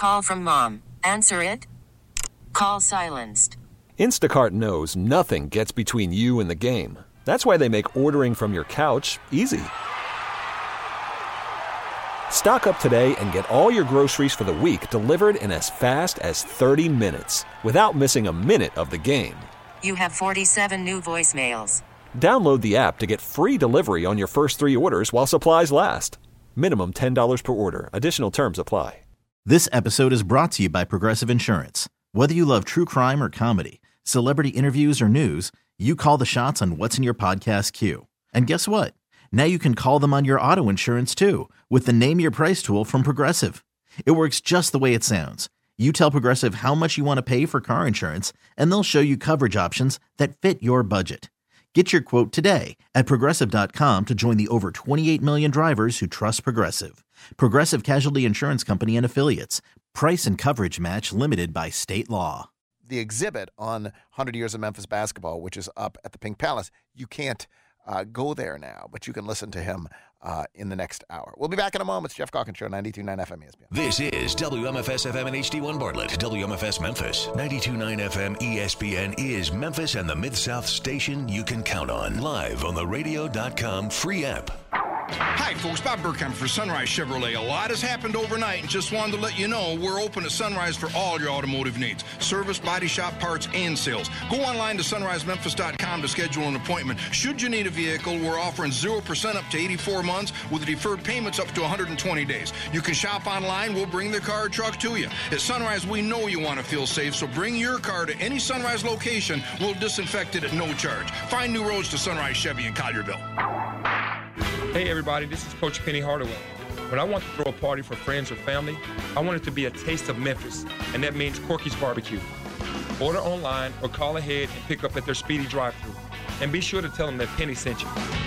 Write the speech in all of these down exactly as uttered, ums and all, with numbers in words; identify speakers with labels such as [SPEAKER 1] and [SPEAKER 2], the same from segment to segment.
[SPEAKER 1] Call from mom. Answer it. Call silenced.
[SPEAKER 2] Instacart knows nothing gets between you and the game. That's why they make ordering from your couch easy. Stock up today and get all your groceries for the week delivered in as fast as thirty minutes without missing a minute of the game.
[SPEAKER 1] You have forty-seven new voicemails.
[SPEAKER 2] Download the app to get free delivery on your first three orders while supplies last. Minimum ten dollars per order. Additional terms apply.
[SPEAKER 3] This episode is brought to you by Progressive Insurance. Whether you love true crime or comedy, celebrity interviews or news, you call the shots on what's in your podcast queue. And guess what? Now you can call them on your auto insurance too with the Name Your Price tool from Progressive. It works just the way it sounds. You tell Progressive how much you want to pay for car insurance, and they'll show you coverage options that fit your budget. Get your quote today at Progressive dot com to join the over twenty-eight million drivers who trust Progressive. Progressive Casualty Insurance Company and Affiliates. Price and coverage match limited by state law.
[SPEAKER 4] The exhibit on one hundred Years of Memphis Basketball, which is up at the Pink Palace, you can't uh, go there now, but you can listen to him uh, in the next hour. We'll be back in a moment. It's Jeff Calkins Show, ninety-two point nine F M E S P N.
[SPEAKER 5] This is W M F S F M and H D one Bartlett. W M F S Memphis. ninety-two point nine F M E S P N is Memphis and the Mid-South station you can count on. Live on the radio dot com free app.
[SPEAKER 6] Hi, folks. Bob Burkheim for Sunrise Chevrolet. A lot has happened overnight, and just wanted to let you know we're open at Sunrise for all your automotive needs. Service, body shop, parts, and sales. Go online to sunrise memphis dot com to schedule an appointment. Should you need a vehicle, we're offering zero percent up to eighty-four months with deferred payments up to one hundred twenty days. You can shop online. We'll bring the car or truck to you. At Sunrise, we know you want to feel safe, so bring your car to any Sunrise location. We'll disinfect it at no charge. Find new roads to Sunrise Chevy in Collierville.
[SPEAKER 7] Hey everybody, this is Coach Penny Hardaway. When I want to throw a party for friends or family, I want it to be a taste of Memphis, and that means Corky's Barbecue. Order online or call ahead and pick up at their speedy drive-thru. And be sure to tell them that Penny sent you.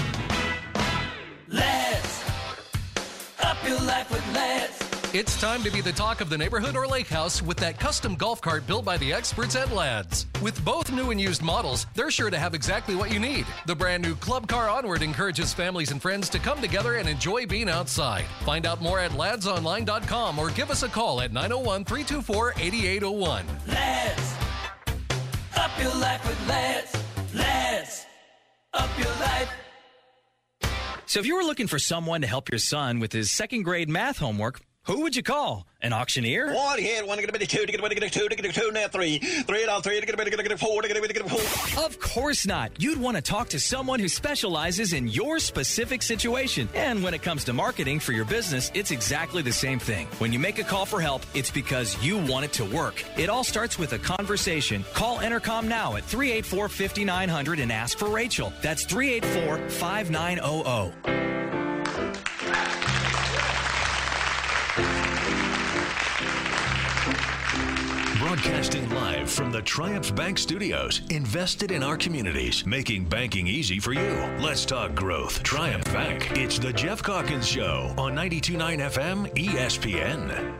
[SPEAKER 8] Let's up your life with Let's. It's time to be the talk of the neighborhood or lake house with that custom golf cart built by the experts at Ladd's. With both new and used models, they're sure to have exactly what you need. The brand new Club Car Onward encourages families and friends to come together and enjoy being outside. Find out more at lads online dot com or give us a call at nine oh one, three two four, eight eight oh one. Ladd's. Up your life with Ladd's. Ladd's. Up your life.
[SPEAKER 9] So if you were looking for someone to help your son with his second grade math homework, who would you call? An auctioneer?
[SPEAKER 10] One here, one to get a bit of two, to get a bit of two, to get a two, now three. Three down three, to get a bit of get a four, to get a bit of get a four.
[SPEAKER 9] Of course not. You'd want to talk to someone who specializes in your specific situation. And when it comes to marketing for your business, it's exactly the same thing. When you make a call for help, it's because you want it to work. It all starts with a conversation. Call Entercom now at three eight four, five nine zero zero and ask for Rachel. That's three eight four, five nine zero zero.
[SPEAKER 5] Broadcasting live from the Triumph Bank Studios, invested in our communities, making banking easy for you. Let's talk growth. Triumph Bank. It's the Jeff Calkins Show on ninety-two point nine F M E S P N.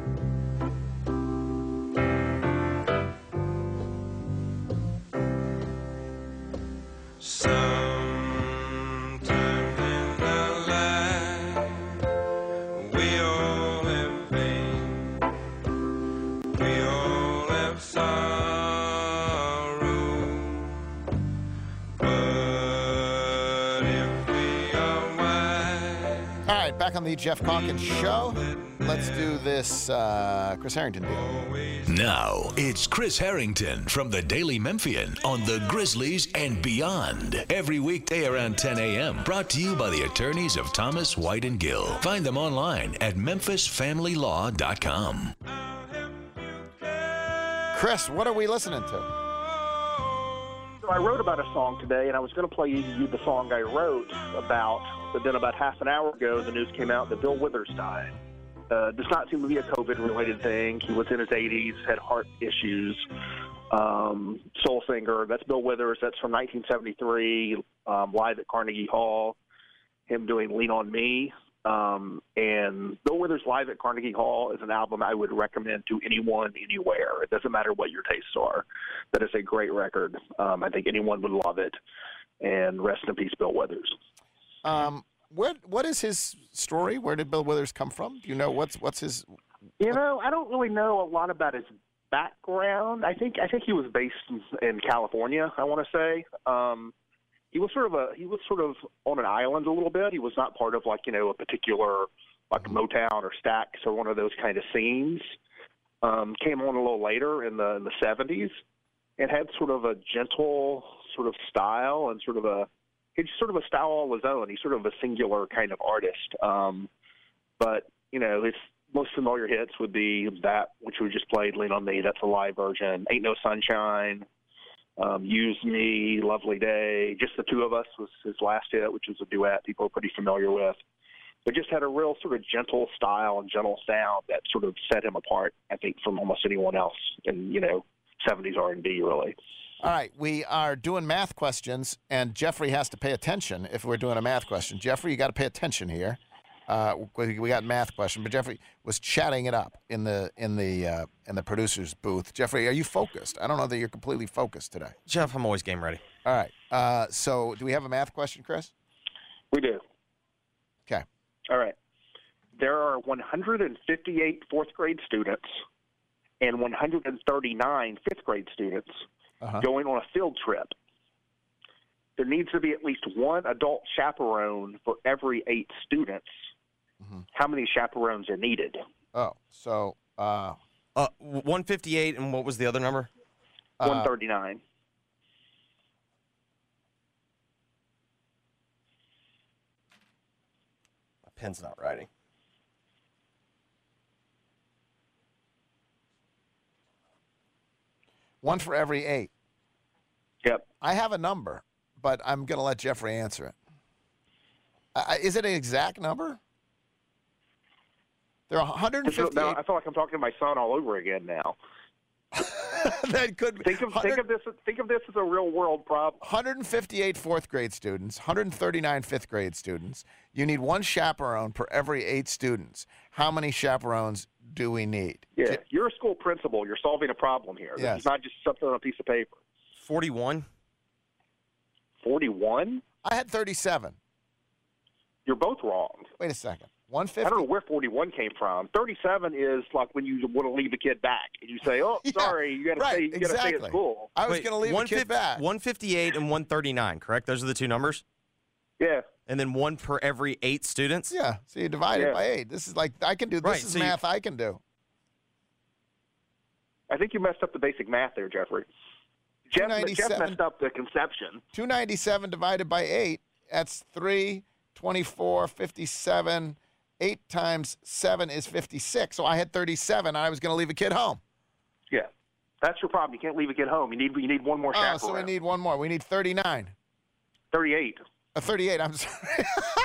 [SPEAKER 4] Back on the Jeff Calkins Show. Let's do this uh, Chris Harrington deal.
[SPEAKER 5] Now, it's Chris Harrington from the Daily Memphian on the Grizzlies and beyond. Every weekday around ten a.m. Brought to you by the attorneys of Thomas, White, and Gill. Find them online at memphis family law dot com.
[SPEAKER 4] Chris, what are we listening to?
[SPEAKER 11] I wrote about a song today, and I was going to play you the song I wrote about, but then about half an hour ago, the news came out that Bill Withers died. Uh, does not seem to be a COVID-related thing. He was in his eighties, had heart issues, um, soul singer. That's Bill Withers. That's from nineteen seventy-three, um, live at Carnegie Hall, him doing Lean on Me. Um, and Bill Withers live at Carnegie Hall is an album I would recommend to anyone, anywhere. It doesn't matter what your tastes are. That is a great record. Um, I think anyone would love it. And rest in peace, Bill Withers.
[SPEAKER 4] Um, what what is his story? Where did Bill Withers come from? Do you know what's what's his
[SPEAKER 11] You know, I don't really know a lot about his background. I think I think he was based in, in California, I want to say. Um, he was sort of a he was sort of on an island a little bit. He was not part of like, you know, a particular like Motown or Stax or one of those kind of scenes. Um, came on a little later in the in the seventies and had sort of a gentle sort of style and sort of a he's sort of a style all his own. He's sort of a singular kind of artist. Um, but, you know, his most familiar hits would be that, which we just played, Lean on Me. That's a live version. Ain't No Sunshine, um, Use Me, Lovely Day. Just the Two of Us was his last hit, which was a duet people are pretty familiar with. But just had a real sort of gentle style and gentle sound that sort of set him apart, I think, from almost anyone else in, you know, seventies R and B, really.
[SPEAKER 4] All right, we are doing math questions, and Jeffrey has to pay attention if we're doing a math question. Jeffrey, you got to pay attention here. Uh, we, we got math question, but Jeffrey was chatting it up in the in the uh, in the producer's booth. Jeffrey, are you focused? I don't know that you're completely focused today.
[SPEAKER 12] Jeff, I'm always game ready.
[SPEAKER 4] All right. Uh, so, do we have a math question, Chris?
[SPEAKER 11] We do.
[SPEAKER 4] Okay.
[SPEAKER 11] All right. There are one hundred fifty-eight fourth grade students and one hundred thirty-nine fifth grade students uh-huh. going on a field trip. There needs to be at least one adult chaperone for every eight students. Mm-hmm. How many chaperones are needed?
[SPEAKER 4] Oh, so uh,
[SPEAKER 12] uh, one fifty-eight, and what was the other number?
[SPEAKER 11] one thirty-nine.
[SPEAKER 12] My pen's not writing.
[SPEAKER 4] One for every eight.
[SPEAKER 11] Yep.
[SPEAKER 4] I have a number, but I'm going to let Jeffrey answer it. Uh, is it an exact number? There are one hundred fifty-eight.
[SPEAKER 11] Now, I feel like I'm talking to my son all over again now.
[SPEAKER 4] That could
[SPEAKER 11] think of think of this think of this as a real world problem.
[SPEAKER 4] one hundred fifty-eight fourth grade students, one hundred thirty-nine fifth grade students. You need one chaperone per every eight students. How many chaperones do we need?
[SPEAKER 11] Yeah, J- you're a school principal. You're solving a problem here.
[SPEAKER 4] Yes.
[SPEAKER 11] This is not just something on a piece of paper.
[SPEAKER 12] forty-one.
[SPEAKER 11] forty-one?
[SPEAKER 4] I had thirty-seven.
[SPEAKER 11] You're both wrong.
[SPEAKER 4] Wait a second. one fifty.
[SPEAKER 11] I don't know where forty-one came from. thirty-seven is like when you want to leave a kid back and you say, "Oh,
[SPEAKER 4] yeah,
[SPEAKER 11] sorry, you got to
[SPEAKER 4] right,
[SPEAKER 11] stay. You got to
[SPEAKER 4] exactly.
[SPEAKER 11] stay at school."
[SPEAKER 4] I was going to leave a kid back.
[SPEAKER 12] one fifty-eight and one thirty-nine, correct? Those are the two numbers?
[SPEAKER 11] Yeah.
[SPEAKER 12] And then one per every eight students?
[SPEAKER 4] Yeah. So you divide
[SPEAKER 11] yeah.
[SPEAKER 4] it by eight. This is like I can do. This
[SPEAKER 12] right,
[SPEAKER 4] is
[SPEAKER 12] so
[SPEAKER 4] math
[SPEAKER 12] you,
[SPEAKER 4] I can do.
[SPEAKER 11] I think you messed up the basic math there, Jeffrey. Jeff, Jeff messed up the conception.
[SPEAKER 4] two ninety-seven divided by eight. That's three twenty-four fifty-seven. eight times seven is fifty-six. So I had thirty-seven. And I was going to leave a kid home.
[SPEAKER 11] Yeah. That's your problem. You can't leave a kid home. You need you need one more chaperone.
[SPEAKER 4] Oh, so we need one more. We need thirty-nine.
[SPEAKER 11] thirty-eight.
[SPEAKER 4] Uh, thirty-eight. I'm sorry.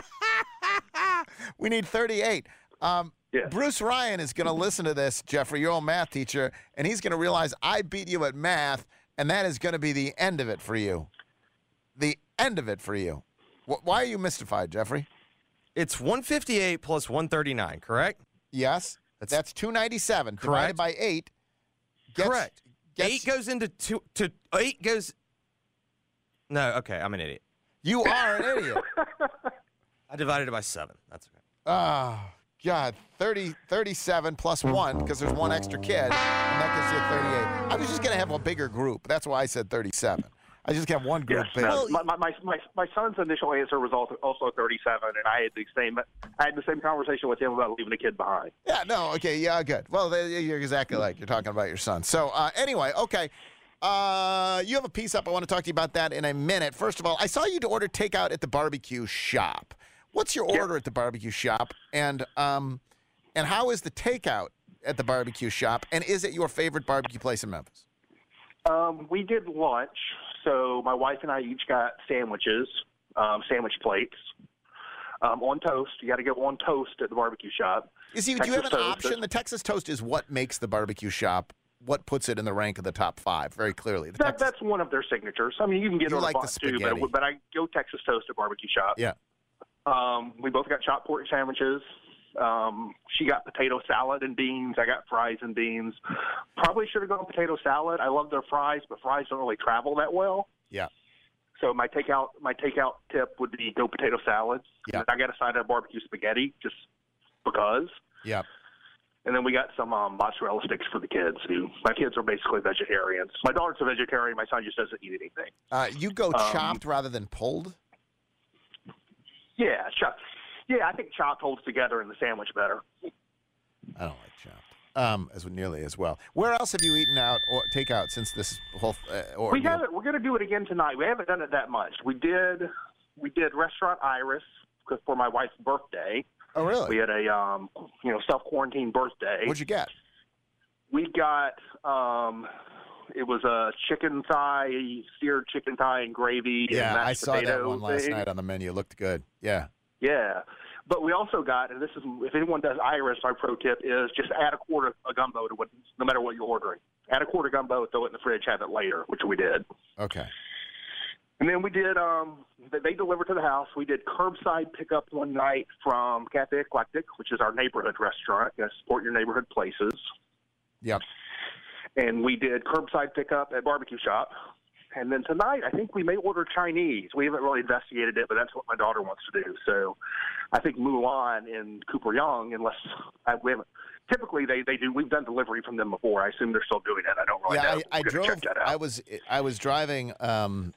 [SPEAKER 4] We need thirty-eight. Um,
[SPEAKER 11] yeah.
[SPEAKER 4] Bruce Ryan is going to listen to this, Jeffrey, your old math teacher, and he's going to realize I beat you at math, and that is going to be the end of it for you. The end of it for you. Wh- why are you mystified, Jeffrey?
[SPEAKER 12] It's one fifty-eight plus one thirty-nine, correct?
[SPEAKER 4] Yes. That's, That's two ninety-seven divided by eight. Gets,
[SPEAKER 12] correct.
[SPEAKER 4] Gets,
[SPEAKER 12] eight goes into two. To, eight goes. No, okay, I'm an idiot.
[SPEAKER 4] You are an idiot.
[SPEAKER 12] I divided it by seven. That's okay.
[SPEAKER 4] Oh, God. thirty, thirty-seven plus one, because there's one extra kid, and that gives you thirty-eight. I was just going to have a bigger group. That's why I said thirty-seven. I just have one group.
[SPEAKER 11] Yes, no, my, my, my, my son's initial answer was also, also thirty-seven, and I had the same I had the same conversation with him about leaving a kid behind.
[SPEAKER 4] Yeah, no, okay, yeah, good. Well, they, you're exactly like you're talking about your son. So uh, anyway, okay. Uh, you have a piece up. I want to talk to you about that in a minute. First of all, I saw you to order takeout at the barbecue shop. What's your order yeah. at the barbecue shop, and um, and how is the takeout at the barbecue shop, and is it your favorite barbecue place in Memphis?
[SPEAKER 11] Um, we did lunch. So my wife and I each got sandwiches, um, sandwich plates, um, on toast. You got to get one toast at the barbecue shop.
[SPEAKER 4] Is he, do you have an option? The Texas toast is what makes the barbecue shop, what puts it in the rank of the top five, very clearly. The
[SPEAKER 11] that,
[SPEAKER 4] Texas,
[SPEAKER 11] that's one of their signatures. I mean, you can get
[SPEAKER 4] you
[SPEAKER 11] it on
[SPEAKER 4] like
[SPEAKER 11] a box
[SPEAKER 4] the
[SPEAKER 11] too, but, but I go Texas toast at barbecue shop.
[SPEAKER 4] Yeah.
[SPEAKER 11] Um, we both got chopped pork sandwiches. Um, she got potato salad and beans. I got fries and beans. Probably should have gone potato salad. I love their fries, but fries don't really travel that well.
[SPEAKER 4] Yeah.
[SPEAKER 11] So my takeout my takeout tip would be go potato salad.
[SPEAKER 4] Yeah.
[SPEAKER 11] I got a side of barbecue spaghetti just because.
[SPEAKER 4] Yeah.
[SPEAKER 11] And then we got some um, mozzarella sticks for the kids. Who my kids are basically vegetarians. My daughter's a vegetarian. My son just doesn't eat anything.
[SPEAKER 4] Uh, you go
[SPEAKER 11] Um,
[SPEAKER 4] chopped rather than pulled?
[SPEAKER 11] Yeah, chopped. Yeah, I think chopped holds together in the sandwich better.
[SPEAKER 4] I don't like chopped. Um, as nearly as well. Where else have you eaten out or takeout since this whole? Uh, or
[SPEAKER 11] We haven't. We're going to do it again tonight. We haven't done it that much. We did. We did Restaurant Iris for my wife's birthday.
[SPEAKER 4] Oh, really?
[SPEAKER 11] We had a um, you know self quarantine birthday.
[SPEAKER 4] What'd you get?
[SPEAKER 11] We got um, it was a chicken thigh, seared chicken thigh and gravy.
[SPEAKER 4] Yeah,
[SPEAKER 11] and mashed
[SPEAKER 4] I saw that
[SPEAKER 11] potato
[SPEAKER 4] one last
[SPEAKER 11] thing.
[SPEAKER 4] night on the menu. It looked good. Yeah.
[SPEAKER 11] Yeah. But we also got, and this is, if anyone does Iris, my pro tip is just add a quart of a gumbo to what, no matter what you're ordering. Add a quart of gumbo, throw it in the fridge, have it later, which we did.
[SPEAKER 4] Okay.
[SPEAKER 11] And then we did, um, they- they delivered to the house. We did curbside pickup one night from Cafe Eclectic, which is our neighborhood restaurant. You gotta support your neighborhood places.
[SPEAKER 4] Yep.
[SPEAKER 11] And we did curbside pickup at Barbecue Shop. And then tonight, I think we may order Chinese. We haven't really investigated it, but that's what my daughter wants to do. So I think Mulan and Cooper Young, unless I, we haven't, typically they, they do, we've done delivery from them before. I assume they're still doing it. I don't really
[SPEAKER 4] Yeah,
[SPEAKER 11] know.
[SPEAKER 4] I, I
[SPEAKER 11] We're gonna
[SPEAKER 4] drove.
[SPEAKER 11] check that out.
[SPEAKER 4] I was I was driving um,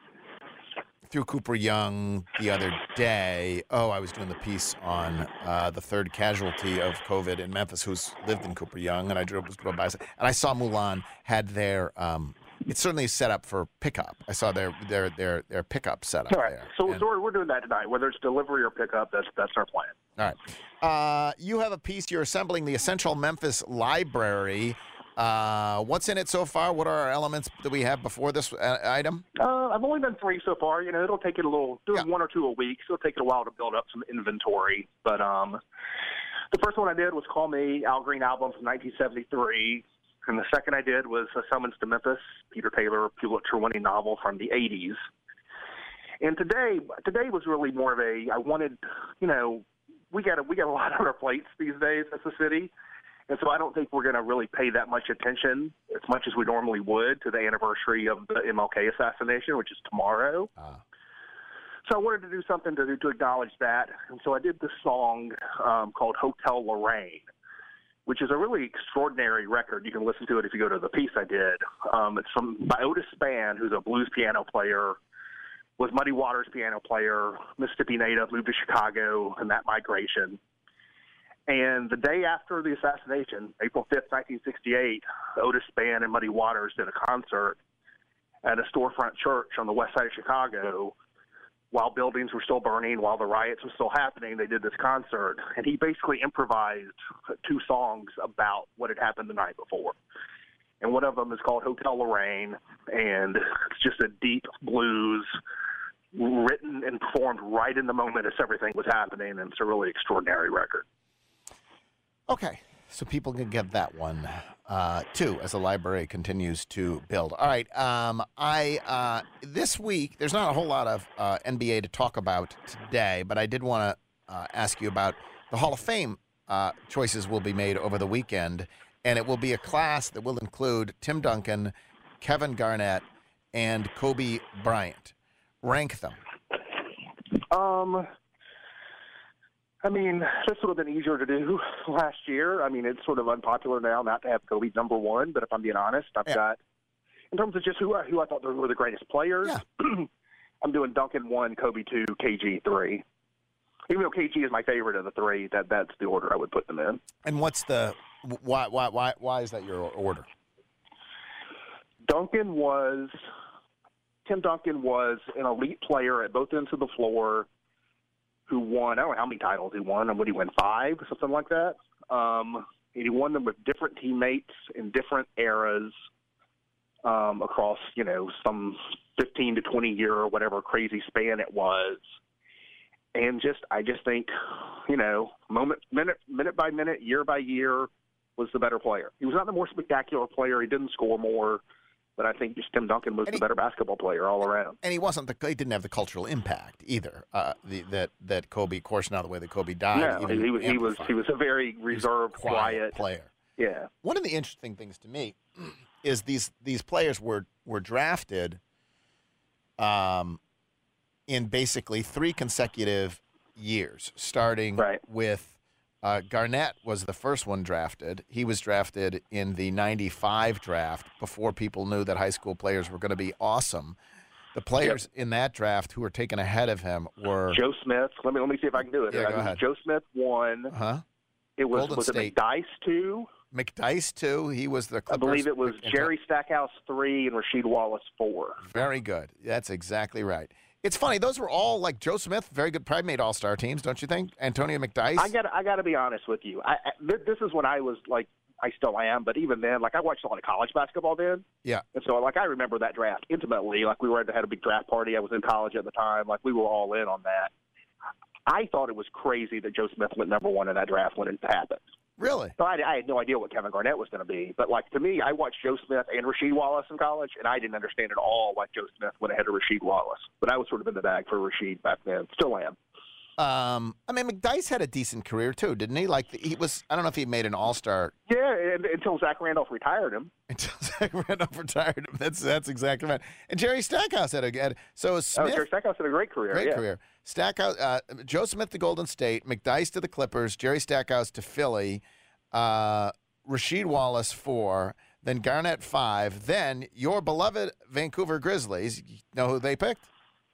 [SPEAKER 4] through Cooper Young the other day. Oh, I was doing the piece on uh, the third casualty of COVID in Memphis, who's lived in Cooper Young, and I drove, drove by, and I saw Mulan had their. Um, it's certainly set up for pickup. I saw their their their their pickup set up
[SPEAKER 11] All right.
[SPEAKER 4] there.
[SPEAKER 11] So,
[SPEAKER 4] And-
[SPEAKER 11] so we're, we're doing that tonight. Whether it's delivery or pickup, that's that's our plan.
[SPEAKER 4] All right. Uh, you have a piece. You're assembling the Essential Memphis Library. Uh, what's in it so far? What are our elements that we have before this uh, item?
[SPEAKER 11] Uh, I've only done three so far. You know, it'll take it a little, doing one or two a week. So it'll take it a while to build up some inventory. But um, the first one I did was Call Me, Al Green album from nineteen seventy-three. And the second I did was A Summons to Memphis, Peter Taylor Pulitzer-winning novel from the eighties. And today, today was really more of a, I wanted, you know, we got a, we got a lot on our plates these days as a city. And so I don't think we're going to really pay that much attention as much as we normally would to the anniversary of the M L K assassination, which is tomorrow.
[SPEAKER 4] Uh.
[SPEAKER 11] So I wanted to do something to to acknowledge that. And so I did this song um, called Hotel Lorraine, which is a really extraordinary record. You can listen to it if you go to the piece I did. Um, it's from by Otis Spann, who's a blues piano player, was Muddy Waters piano player, Mississippi native, moved to Chicago, and that migration. And the day after the assassination, April fifth, nineteen sixty-eight, Otis Spann and Muddy Waters did a concert at a storefront church on the west side of Chicago. While buildings were still burning, while the riots were still happening, they did this concert. And he basically improvised two songs about what had happened the night before. And one of them is called Hotel Lorraine, and it's just a deep blues written and performed right in the moment as everything was happening, and it's a really extraordinary record.
[SPEAKER 4] Okay, so people can get that one uh, too as the library continues to build. All right, um, I uh, this week there's not a whole lot of uh, N B A to talk about today, but I did want to uh, ask you about the Hall of Fame uh, choices will be made over the weekend, and it will be a class that will include Tim Duncan, Kevin Garnett, and Kobe Bryant. Rank them.
[SPEAKER 11] Um. I mean, this would have been easier to do last year. I mean, it's sort of unpopular now not to have Kobe number one, but if I'm being honest, I've
[SPEAKER 4] Yeah.
[SPEAKER 11] got, in terms of just who I, who I thought were the greatest players, I'm doing Duncan one, Kobe two, K G three. Even though K G is my favorite of the three, that that's the order I would put them in.
[SPEAKER 4] And what's the why why why why is that your order?
[SPEAKER 11] Duncan was, Tim Duncan was an elite player at both ends of the floor, who won, I don't know how many titles he won, and would he win five, something like that? Um, and he won them with different teammates in different eras um, across, you know, some fifteen to twenty year or whatever crazy span it was. And just, I just think, you know, moment, minute, minute by minute, year by year was the better player. He was not the more spectacular player. He didn't score more. But I think just Tim Duncan was
[SPEAKER 4] And
[SPEAKER 11] the
[SPEAKER 4] he-
[SPEAKER 11] better basketball player all around.
[SPEAKER 4] And he wasn't the he didn't have the cultural impact either. Uh, the, that that Kobe, of course, now the way that Kobe died.
[SPEAKER 11] No,
[SPEAKER 4] even
[SPEAKER 11] he was he was
[SPEAKER 4] amplified.
[SPEAKER 11] he was a very reserved,
[SPEAKER 4] quiet,
[SPEAKER 11] quiet
[SPEAKER 4] player.
[SPEAKER 11] Yeah.
[SPEAKER 4] One of the interesting things to me is these these players were were drafted, um, in basically three consecutive years, starting
[SPEAKER 11] Right.
[SPEAKER 4] with Uh, Garnett was the first one drafted. He was drafted in the ninety-five draft before people knew that high school players were going to be awesome. The players yep. in that draft who were taken ahead of him were
[SPEAKER 11] Joe Smith. Let me let me see if I can do it.
[SPEAKER 4] Yeah, go ahead.
[SPEAKER 11] Joe Smith one.
[SPEAKER 4] Huh?
[SPEAKER 11] It was
[SPEAKER 4] Golden
[SPEAKER 11] was
[SPEAKER 4] State.
[SPEAKER 11] it McDyess two?
[SPEAKER 4] McDyess two. He was the Clippers.
[SPEAKER 11] I believe it was Jerry Stackhouse three and Rasheed Wallace four.
[SPEAKER 4] Very good. That's exactly right. It's funny. Those were all like Joe Smith, very good, probably made all-star teams, don't you think? Antonio McDyess.
[SPEAKER 11] I got I got to be honest with you. I, I this is when I was like. I still am, but even then, like I watched a lot of college basketball then.
[SPEAKER 4] Yeah.
[SPEAKER 11] And so, like, I remember that draft intimately. Like, we were had a big draft party. I was in college at the time. Like, we were all in on that. I thought it was crazy that Joe Smith went number one in that draft when it happened.
[SPEAKER 4] Really?
[SPEAKER 11] So I, I had no idea what Kevin Garnett was going to be. But, like, to me, I watched Joe Smith and Rasheed Wallace in college, and I didn't understand at all why Joe Smith went ahead of Rasheed Wallace. But I was sort of in the bag for Rasheed back then. Still am.
[SPEAKER 4] Um, I mean, McDyess had a decent career too, didn't he? Like he was. I don't know if he made an All-Star.
[SPEAKER 11] Yeah, and, until Zach Randolph retired him.
[SPEAKER 4] Until Zach Randolph retired him. That's that's exactly right. And Jerry Stackhouse had a had, so Smith.
[SPEAKER 11] Oh, Jerry Stackhouse had a great career.
[SPEAKER 4] Great
[SPEAKER 11] yeah.
[SPEAKER 4] career. Stackhouse, uh, Joe Smith to Golden State, McDyess to the Clippers, Jerry Stackhouse to Philly, uh, Rasheed Wallace four, then Garnett five, then your beloved Vancouver Grizzlies. You know who they picked?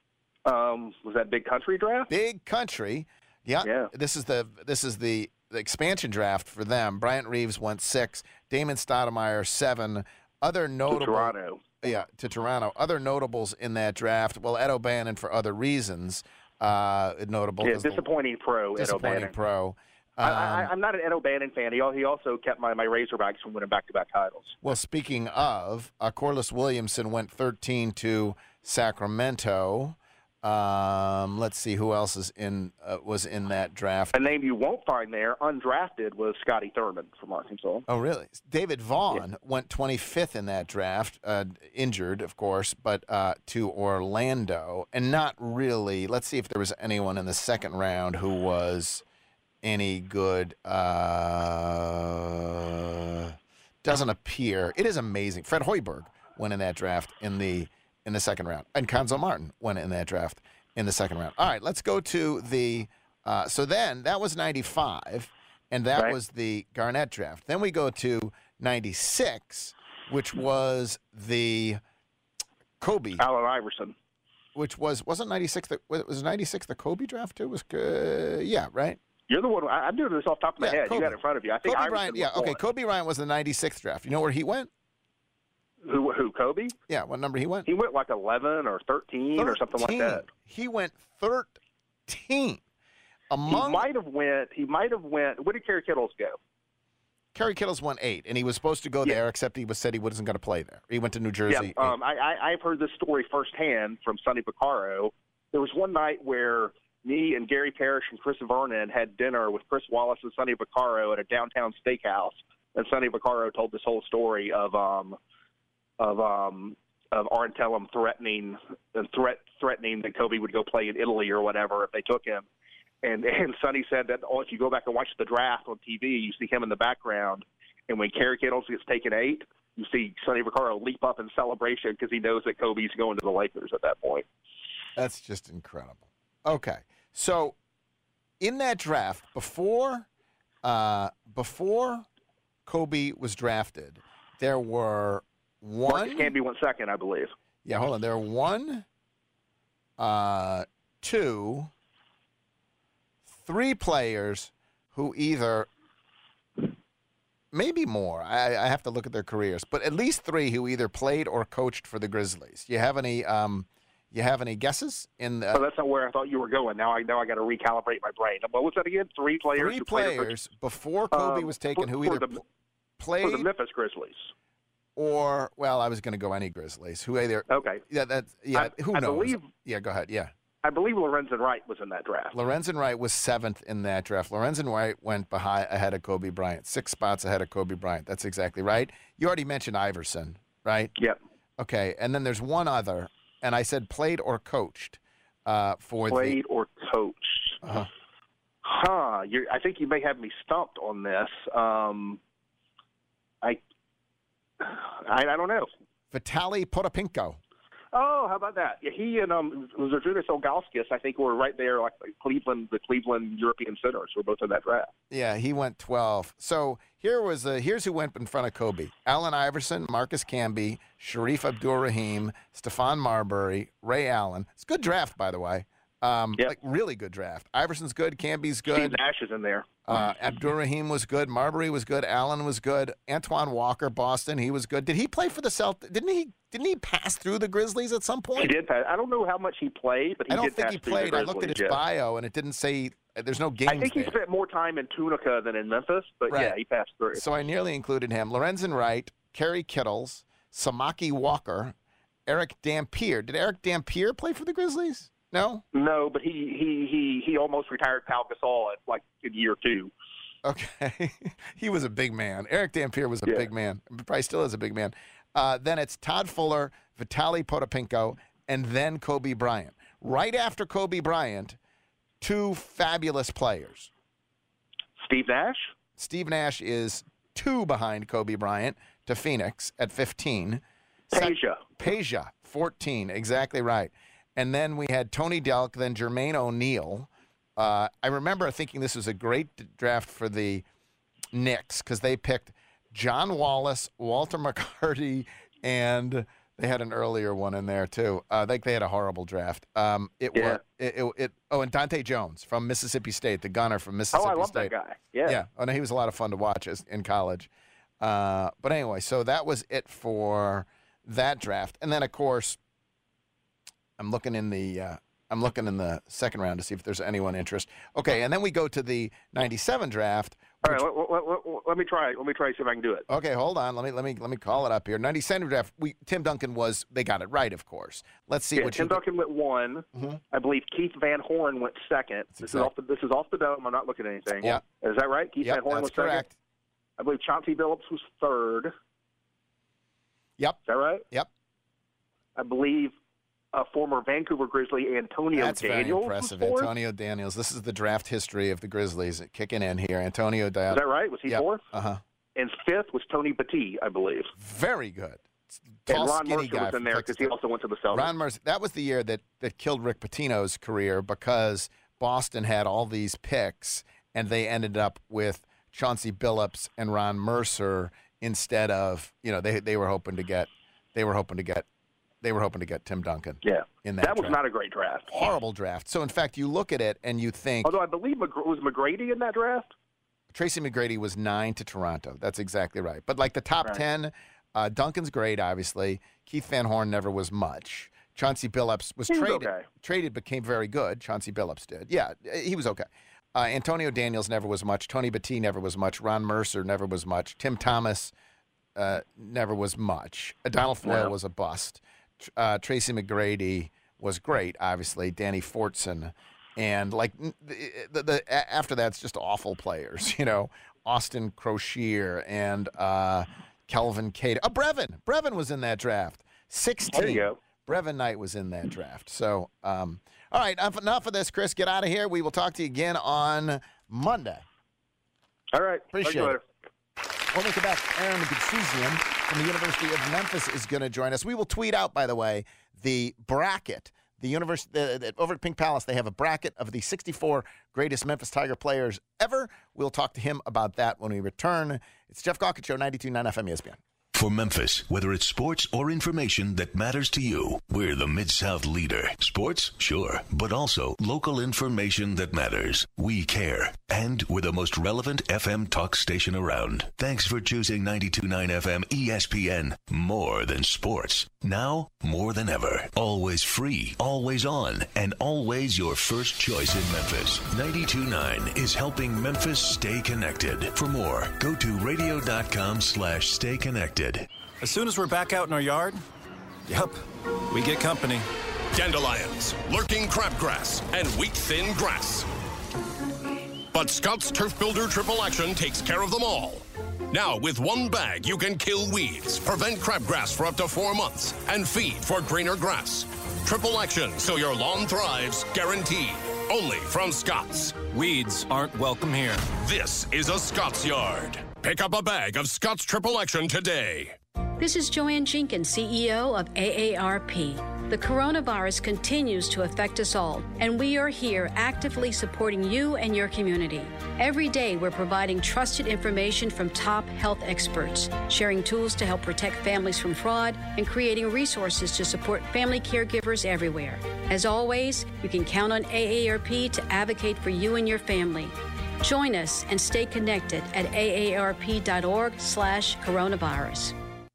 [SPEAKER 11] Um, was that Big Country draft?
[SPEAKER 4] Big Country, yeah.
[SPEAKER 11] yeah.
[SPEAKER 4] This is the this is the, the expansion draft for them. Bryant Reeves went six, Damon Stoudemire seven. Other notable,
[SPEAKER 11] to Toronto.
[SPEAKER 4] Yeah, to Toronto. Other notables in that draft. Well, Ed O'Bannon for other reasons. Uh, notable.
[SPEAKER 11] Yeah, disappointing
[SPEAKER 4] the,
[SPEAKER 11] pro.
[SPEAKER 4] Disappointing
[SPEAKER 11] Ed O'Bannon.
[SPEAKER 4] pro. Um,
[SPEAKER 11] I, I, I'm not an Ed O'Bannon fan. He, he also kept my, my Razorbacks from winning back-to-back titles.
[SPEAKER 4] Well, speaking of, uh, Corliss Williamson went thirteen to Sacramento. Um, let's see who else is in uh, was in that draft.
[SPEAKER 11] A name you won't find there, undrafted, was Scotty Thurman from Arkansas.
[SPEAKER 4] Oh, really? David Vaughn yeah. went twenty-fifth in that draft, uh, injured, of course, but uh, to Orlando, and not really. Let's see if there was anyone in the second round who was any good. Uh, doesn't appear. It is amazing. Fred Hoiberg went in that draft in the. in the second round. And Konzo Martin went in that draft in the second round. All right, let's go to the uh, – so then that was ninety-five, and that
[SPEAKER 11] right.
[SPEAKER 4] was the Garnett draft. Then we go to ninety-six, which was the Kobe.
[SPEAKER 11] Allen Iverson.
[SPEAKER 4] Which was – wasn't ninety-six the, – was ninety-six the Kobe draft too? Was good? Yeah, right?
[SPEAKER 11] You're the one – I'm doing this off the top of my
[SPEAKER 4] yeah,
[SPEAKER 11] head.
[SPEAKER 4] Kobe.
[SPEAKER 11] You got it in front of you. I think
[SPEAKER 4] Kobe
[SPEAKER 11] Iverson
[SPEAKER 4] Bryant, yeah, okay.
[SPEAKER 11] one.
[SPEAKER 4] Kobe Bryant was the ninety-sixth draft. You know where he went?
[SPEAKER 11] Who, who, Kobe?
[SPEAKER 4] Yeah, what number he went?
[SPEAKER 11] He went like eleven or thirteen, thirteen or something like that.
[SPEAKER 4] He went thirteen. Among,
[SPEAKER 11] he might have went. He might have went. Where did Kerry Kittles go?
[SPEAKER 4] Kerry Kittles went eight, and he was supposed to go
[SPEAKER 11] yeah.
[SPEAKER 4] there, except he was said he wasn't going to play there. He went to New Jersey.
[SPEAKER 11] Yeah, um, I, I, I've heard this story firsthand from Sonny Vaccaro. There was one night where me and Gary Parrish and Chris Vernon had dinner with Chris Wallace and Sonny Vaccaro at a downtown steakhouse, and Sonny Vaccaro told this whole story of um, of um, of Arn Tellem threatening and threat threatening that Kobe would go play in Italy or whatever if they took him. And and Sonny said that oh, if you go back and watch the draft on T V, you see him in the background. And when Kerry Kittles gets taken eight, you see Sonny Vaccaro leap up in celebration because he knows that Kobe's going to the Lakers at that point.
[SPEAKER 4] That's just incredible. Okay, so in that draft, before uh, before Kobe was drafted, there were one.
[SPEAKER 11] Marcus Camby went second, I believe.
[SPEAKER 4] Yeah, hold on. There were one, uh, two, three players who either, maybe more. I, I have to look at their careers, but at least three who either played or coached for the Grizzlies. You have any? Um, you have any guesses? In the,
[SPEAKER 11] oh, that's not where I thought you were going. Now I now I got to recalibrate my brain. What was that again? Three players.
[SPEAKER 4] Three
[SPEAKER 11] who
[SPEAKER 4] players
[SPEAKER 11] for,
[SPEAKER 4] before Kobe
[SPEAKER 11] um,
[SPEAKER 4] was taken
[SPEAKER 11] for,
[SPEAKER 4] who
[SPEAKER 11] for
[SPEAKER 4] either
[SPEAKER 11] the,
[SPEAKER 4] played
[SPEAKER 11] for the Memphis Grizzlies.
[SPEAKER 4] Or well, I was going to go any Grizzlies. Who either?
[SPEAKER 11] Okay.
[SPEAKER 4] Yeah, that. Yeah.
[SPEAKER 11] I,
[SPEAKER 4] who
[SPEAKER 11] I
[SPEAKER 4] knows?
[SPEAKER 11] Believe,
[SPEAKER 4] yeah, go ahead. Yeah.
[SPEAKER 11] I believe Lorenzen Wright was in that draft.
[SPEAKER 4] Lorenzen Wright was seventh in that draft. Lorenzen Wright went behind ahead of Kobe Bryant, six spots ahead of Kobe Bryant. That's exactly right. You already mentioned Iverson, right?
[SPEAKER 11] Yep.
[SPEAKER 4] Okay, and then there's one other, and I said played or coached uh, for
[SPEAKER 11] played
[SPEAKER 4] the
[SPEAKER 11] or coached.
[SPEAKER 4] Uh-huh.
[SPEAKER 11] Huh. You're, I think you may have me stumped on this. Um, I, I, I don't know.
[SPEAKER 4] Vitaly Potapinko.
[SPEAKER 11] Oh, how about that? Yeah, he and um, Zydrunas Ilgauskas, I think, were right there, like Cleveland, the Cleveland European Centers were both in that draft.
[SPEAKER 4] Yeah, he went twelve. So here was uh, here's who went in front of Kobe: Allen Iverson, Marcus Camby, Sharif Abdur-Rahim, Stephon Marbury, Ray Allen. It's a good draft, by the way. Um,
[SPEAKER 11] yep.
[SPEAKER 4] Like really good draft. Iverson's good. Camby's good.
[SPEAKER 11] Steve Nash is in there.
[SPEAKER 4] Uh, Abdur-Rahim was good. Marbury was good. Allen was good. Antoine Walker, Boston, he was good. Did he play for the Celtics? Didn't he? Didn't he pass through the Grizzlies at some point?
[SPEAKER 11] He did pass. I don't know how much he played, but he
[SPEAKER 4] I don't
[SPEAKER 11] did
[SPEAKER 4] think
[SPEAKER 11] pass
[SPEAKER 4] he
[SPEAKER 11] through
[SPEAKER 4] played.
[SPEAKER 11] the
[SPEAKER 4] I looked at his
[SPEAKER 11] Grizzlies, yeah.
[SPEAKER 4] bio, and it didn't say. There's no games
[SPEAKER 11] I think he
[SPEAKER 4] there.
[SPEAKER 11] spent more time in Tunica than in Memphis, but
[SPEAKER 4] Right.
[SPEAKER 11] yeah, he passed through.
[SPEAKER 4] So I nearly included him. Lorenzen Wright, Kerry Kittles, Samaki Walker, Eric Dampier. Did Eric Dampier play for the Grizzlies? No?
[SPEAKER 11] No, but he he he he almost retired Pau Gasol at like in year two.
[SPEAKER 4] Okay. He was a big man. Eric Dampier was a
[SPEAKER 11] Yeah.
[SPEAKER 4] big man. Probably still is a big man. Uh, then it's Todd Fuller, Vitaly Potapenko, and then Kobe Bryant. Right after Kobe Bryant, two fabulous players.
[SPEAKER 11] Steve Nash?
[SPEAKER 4] Steve Nash is two behind Kobe Bryant to Phoenix at fifteen.
[SPEAKER 11] Peja.
[SPEAKER 4] Peja, fourteen. Exactly right. And then we had Tony Delk, then Jermaine O'Neal. Uh, I remember thinking this was a great d- draft for the Knicks because they picked John Wallace, Walter McCarty, and they had an earlier one in there too. Uh, I think they had a horrible draft. Um, it
[SPEAKER 11] Yeah.
[SPEAKER 4] was it, it, it. Oh, and Dante Jones from Mississippi State, the gunner from Mississippi
[SPEAKER 11] Oh, I love
[SPEAKER 4] State.
[SPEAKER 11] that guy. Yeah.
[SPEAKER 4] Yeah. Oh, no, he was a lot of fun to watch as, in college. Uh, but anyway, so that was it for that draft, and then of course, I'm looking in the uh, I'm looking in the second round to see if there's anyone interest. Okay, and then we go to the ninety-seven draft.
[SPEAKER 11] All right, let, let, let, let me try. Let me try to see if I can do it.
[SPEAKER 4] Okay, hold on. Let me let me let me call it up here. ninety-seven draft. We Tim Duncan was. They got it right, of course. Let's see
[SPEAKER 11] Yeah,
[SPEAKER 4] what
[SPEAKER 11] Tim
[SPEAKER 4] you
[SPEAKER 11] Duncan went one.
[SPEAKER 4] Mm-hmm.
[SPEAKER 11] I believe Keith Van Horn went second. This
[SPEAKER 4] exact-
[SPEAKER 11] is off the this is off the dome. I'm not looking at anything.
[SPEAKER 4] Yeah.
[SPEAKER 11] Is that right? Keith
[SPEAKER 4] Yep,
[SPEAKER 11] Van Horn
[SPEAKER 4] that's
[SPEAKER 11] was second.
[SPEAKER 4] correct.
[SPEAKER 11] I believe Chauncey Billups was third.
[SPEAKER 4] Yep.
[SPEAKER 11] Is that right?
[SPEAKER 4] Yep.
[SPEAKER 11] I believe a former Vancouver Grizzly, Antonio
[SPEAKER 4] That's
[SPEAKER 11] Daniels,
[SPEAKER 4] very impressive.
[SPEAKER 11] was fourth.
[SPEAKER 4] Antonio Daniels. This is the draft history of the Grizzlies kicking in here. Antonio Daniels.
[SPEAKER 11] Is that right? Was he
[SPEAKER 4] Yep.
[SPEAKER 11] fourth?
[SPEAKER 4] Uh huh.
[SPEAKER 11] And fifth was Tony Petit, I believe.
[SPEAKER 4] Very good.
[SPEAKER 11] And
[SPEAKER 4] Tall,
[SPEAKER 11] Ron
[SPEAKER 4] skinny
[SPEAKER 11] Mercer
[SPEAKER 4] guy
[SPEAKER 11] was in
[SPEAKER 4] from
[SPEAKER 11] there
[SPEAKER 4] Texas
[SPEAKER 11] because he
[SPEAKER 4] Tech.
[SPEAKER 11] also went to the Celtics.
[SPEAKER 4] Ron Mercer. That was the year that, that killed Rick Pitino's career because Boston had all these picks and they ended up with Chauncey Billups and Ron Mercer instead of, you know, they they were hoping to get they were hoping to get they were hoping to get Tim Duncan.
[SPEAKER 11] Yeah.
[SPEAKER 4] In that
[SPEAKER 11] That was
[SPEAKER 4] draft.
[SPEAKER 11] not a great draft.
[SPEAKER 4] Horrible draft. So in fact, you look at it and you think
[SPEAKER 11] Although I believe McG- was McGrady in that draft.
[SPEAKER 4] Tracy McGrady was nine to Toronto. That's exactly right. But like the top
[SPEAKER 11] Right.
[SPEAKER 4] ten, uh, Duncan's great, obviously. Keith Van Horn never was much. Chauncey Billups was
[SPEAKER 11] He was
[SPEAKER 4] traded,
[SPEAKER 11] okay.
[SPEAKER 4] traded, became very good. Chauncey Billups did. Yeah, he was okay. Uh, Antonio Daniels never was much. Tony Petit never was much. Ron Mercer never was much. Tim Thomas uh, never was much. Donald Floyle
[SPEAKER 11] No.
[SPEAKER 4] was a bust. Tr- Uh, Tracy McGrady was great, obviously. Danny Fortson. And like n- the, the, the a- after that's just awful players, you know. Austin Crocier and uh, Kelvin Cater. Oh, Brevin. Brevin was in that draft. sixteen.
[SPEAKER 11] There you go.
[SPEAKER 4] Brevin Knight was in that draft. So, um, all right, enough, enough of this, Chris. Get out of here. We will talk to you again on Monday.
[SPEAKER 11] All right.
[SPEAKER 4] Appreciate
[SPEAKER 11] Talk to you
[SPEAKER 4] it. When we come back, Aaron Gutsuzian from the University of Memphis is going to join us. We will tweet out, by the way, the bracket. The university the, the, over at Pink Palace, they have a bracket of the sixty-four greatest Memphis Tiger players ever. We'll talk to him about that when we return. It's Jeff Calkins Show, ninety-two point nine F M E S P N.
[SPEAKER 5] For Memphis, whether it's sports or information that matters to you, we're the Mid-South leader. Sports? Sure. But also local information that matters. We care. And we're the most relevant F M talk station around. Thanks for choosing ninety-two point nine F M E S P N. More than sports. Now, more than ever. Always free, always on, and always your first choice in Memphis. ninety-two point nine is helping Memphis stay connected. For more, go to radio.com slash stay connected.
[SPEAKER 13] As soon as we're back out in our yard, yep, we get company.
[SPEAKER 14] Dandelions, lurking crabgrass, and wheat-thin grass. But Scott's Turf Builder Triple Action takes care of them all. Now, with one bag, you can kill weeds, prevent crabgrass for up to four months, and feed for greener grass. Triple Action, so your lawn thrives, guaranteed. Only from Scott's.
[SPEAKER 13] Weeds aren't welcome here.
[SPEAKER 14] This is a Scott's Yard. Pick up a bag of Scott's Triple Action today.
[SPEAKER 15] This is Joanne Jenkins, C E O of A A R P. The coronavirus continues to affect us all, and we are here actively supporting you and your community. Every day, we're providing trusted information from top health experts, sharing tools to help protect families from fraud, and creating resources to support family caregivers everywhere. As always, you can count on A A R P to advocate for you and your family. Join us and stay connected at A A R P dot org slash coronavirus.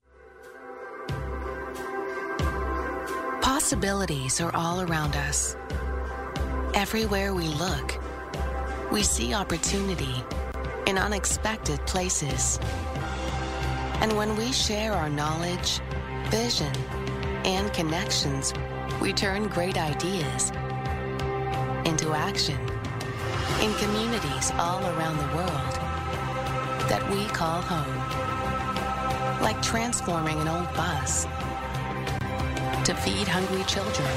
[SPEAKER 1] Possibilities are all around us. Everywhere we look, we see opportunity in unexpected places. And when we share our knowledge, vision, and connections, we turn great ideas into action in communities all around the world that we call home. Like transforming an old bus to feed hungry children,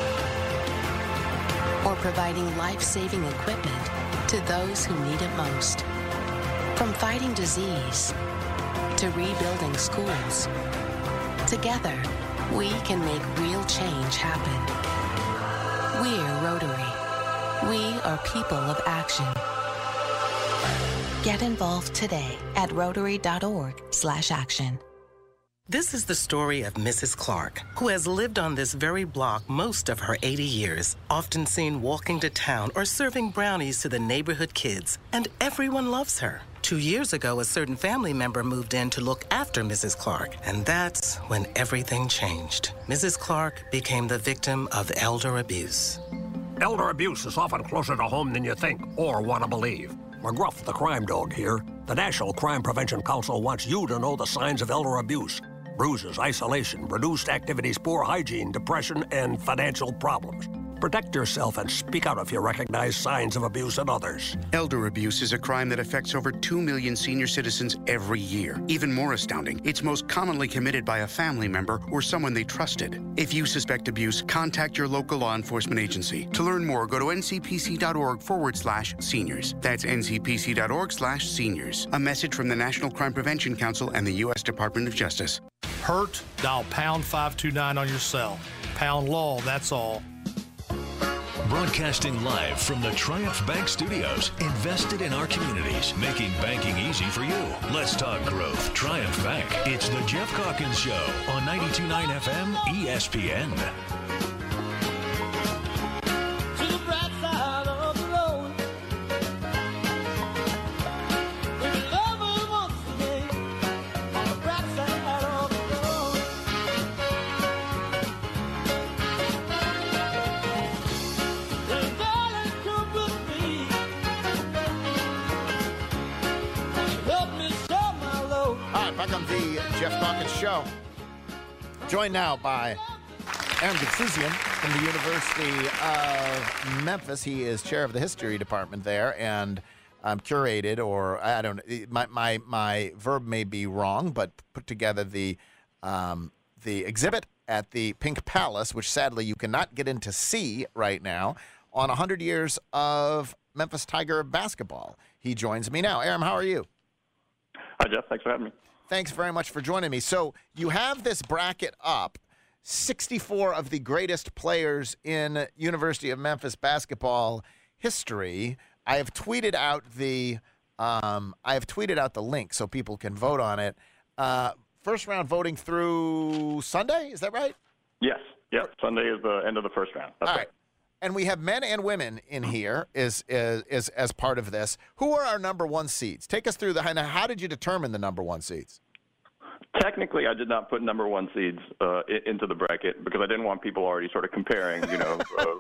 [SPEAKER 1] or providing life-saving equipment to those who need it most. From fighting disease to rebuilding schools, together we can make real change happen. We're Rotary. We are people of action. Get involved today at rotary dot org slash action.
[SPEAKER 16] This is the story of Missus Clark, who has lived on this very block most of her eighty years, often seen walking to town or serving brownies to the neighborhood kids, and everyone loves her. Two years ago, a certain family member moved in to look after Missus Clark, and that's when everything changed. Missus Clark became the victim of elder abuse.
[SPEAKER 17] Elder abuse is often closer to home than you think or want to believe. McGruff, the crime dog here. The National Crime Prevention Council wants you to know the signs of elder abuse. Bruises, isolation, reduced activities, poor hygiene, depression, and financial problems. Protect yourself and speak out if you recognize signs of abuse in others.
[SPEAKER 18] Elder abuse is a crime that affects over two million senior citizens every year. Even more astounding, it's most commonly committed by a family member or someone they trusted. If you suspect abuse, contact your local law enforcement agency. To learn more, go to ncpc.org forward slash seniors. That's ncpc.org slash seniors. A message from the National Crime Prevention Council and the U S Department of Justice.
[SPEAKER 19] Hurt? Dial pound five two nine on your cell. Pound law, that's all.
[SPEAKER 5] Broadcasting live from the Triumph Bank Studios, invested in our communities, making banking easy for you. Let's talk growth. Triumph Bank. It's the Jeff Calkins Show on ninety-two point nine F M E S P N.
[SPEAKER 4] Jeff Calkins Show. Joined now by Aaron Goudsouzian from the University of Memphis. He is chair of the history department there and um, curated, or I don't know, my, my, my verb may be wrong, but put together the, um, the exhibit at the Pink Palace, which sadly you cannot get in to see right now, on one hundred years of Memphis Tiger basketball. He joins me now. Aaron, how are you?
[SPEAKER 20] Hi, Jeff. Thanks for having me.
[SPEAKER 4] Thanks very much for joining me. So you have this bracket up, sixty-four of the greatest players in University of Memphis basketball history. I have tweeted out the um, I have tweeted out the link so people can vote on it. Uh, first round voting through Sunday, is that right?
[SPEAKER 20] Yes. Yep. Sunday is the end of the first round. That's
[SPEAKER 4] All
[SPEAKER 20] right.
[SPEAKER 4] right. And we have men and women in here is, is is as part of this. Who are our number one seeds? Take us through the. How did you determine the number one seeds?
[SPEAKER 20] Technically, I did not put number one seeds uh, into the bracket because I didn't want people already sort of comparing, you know,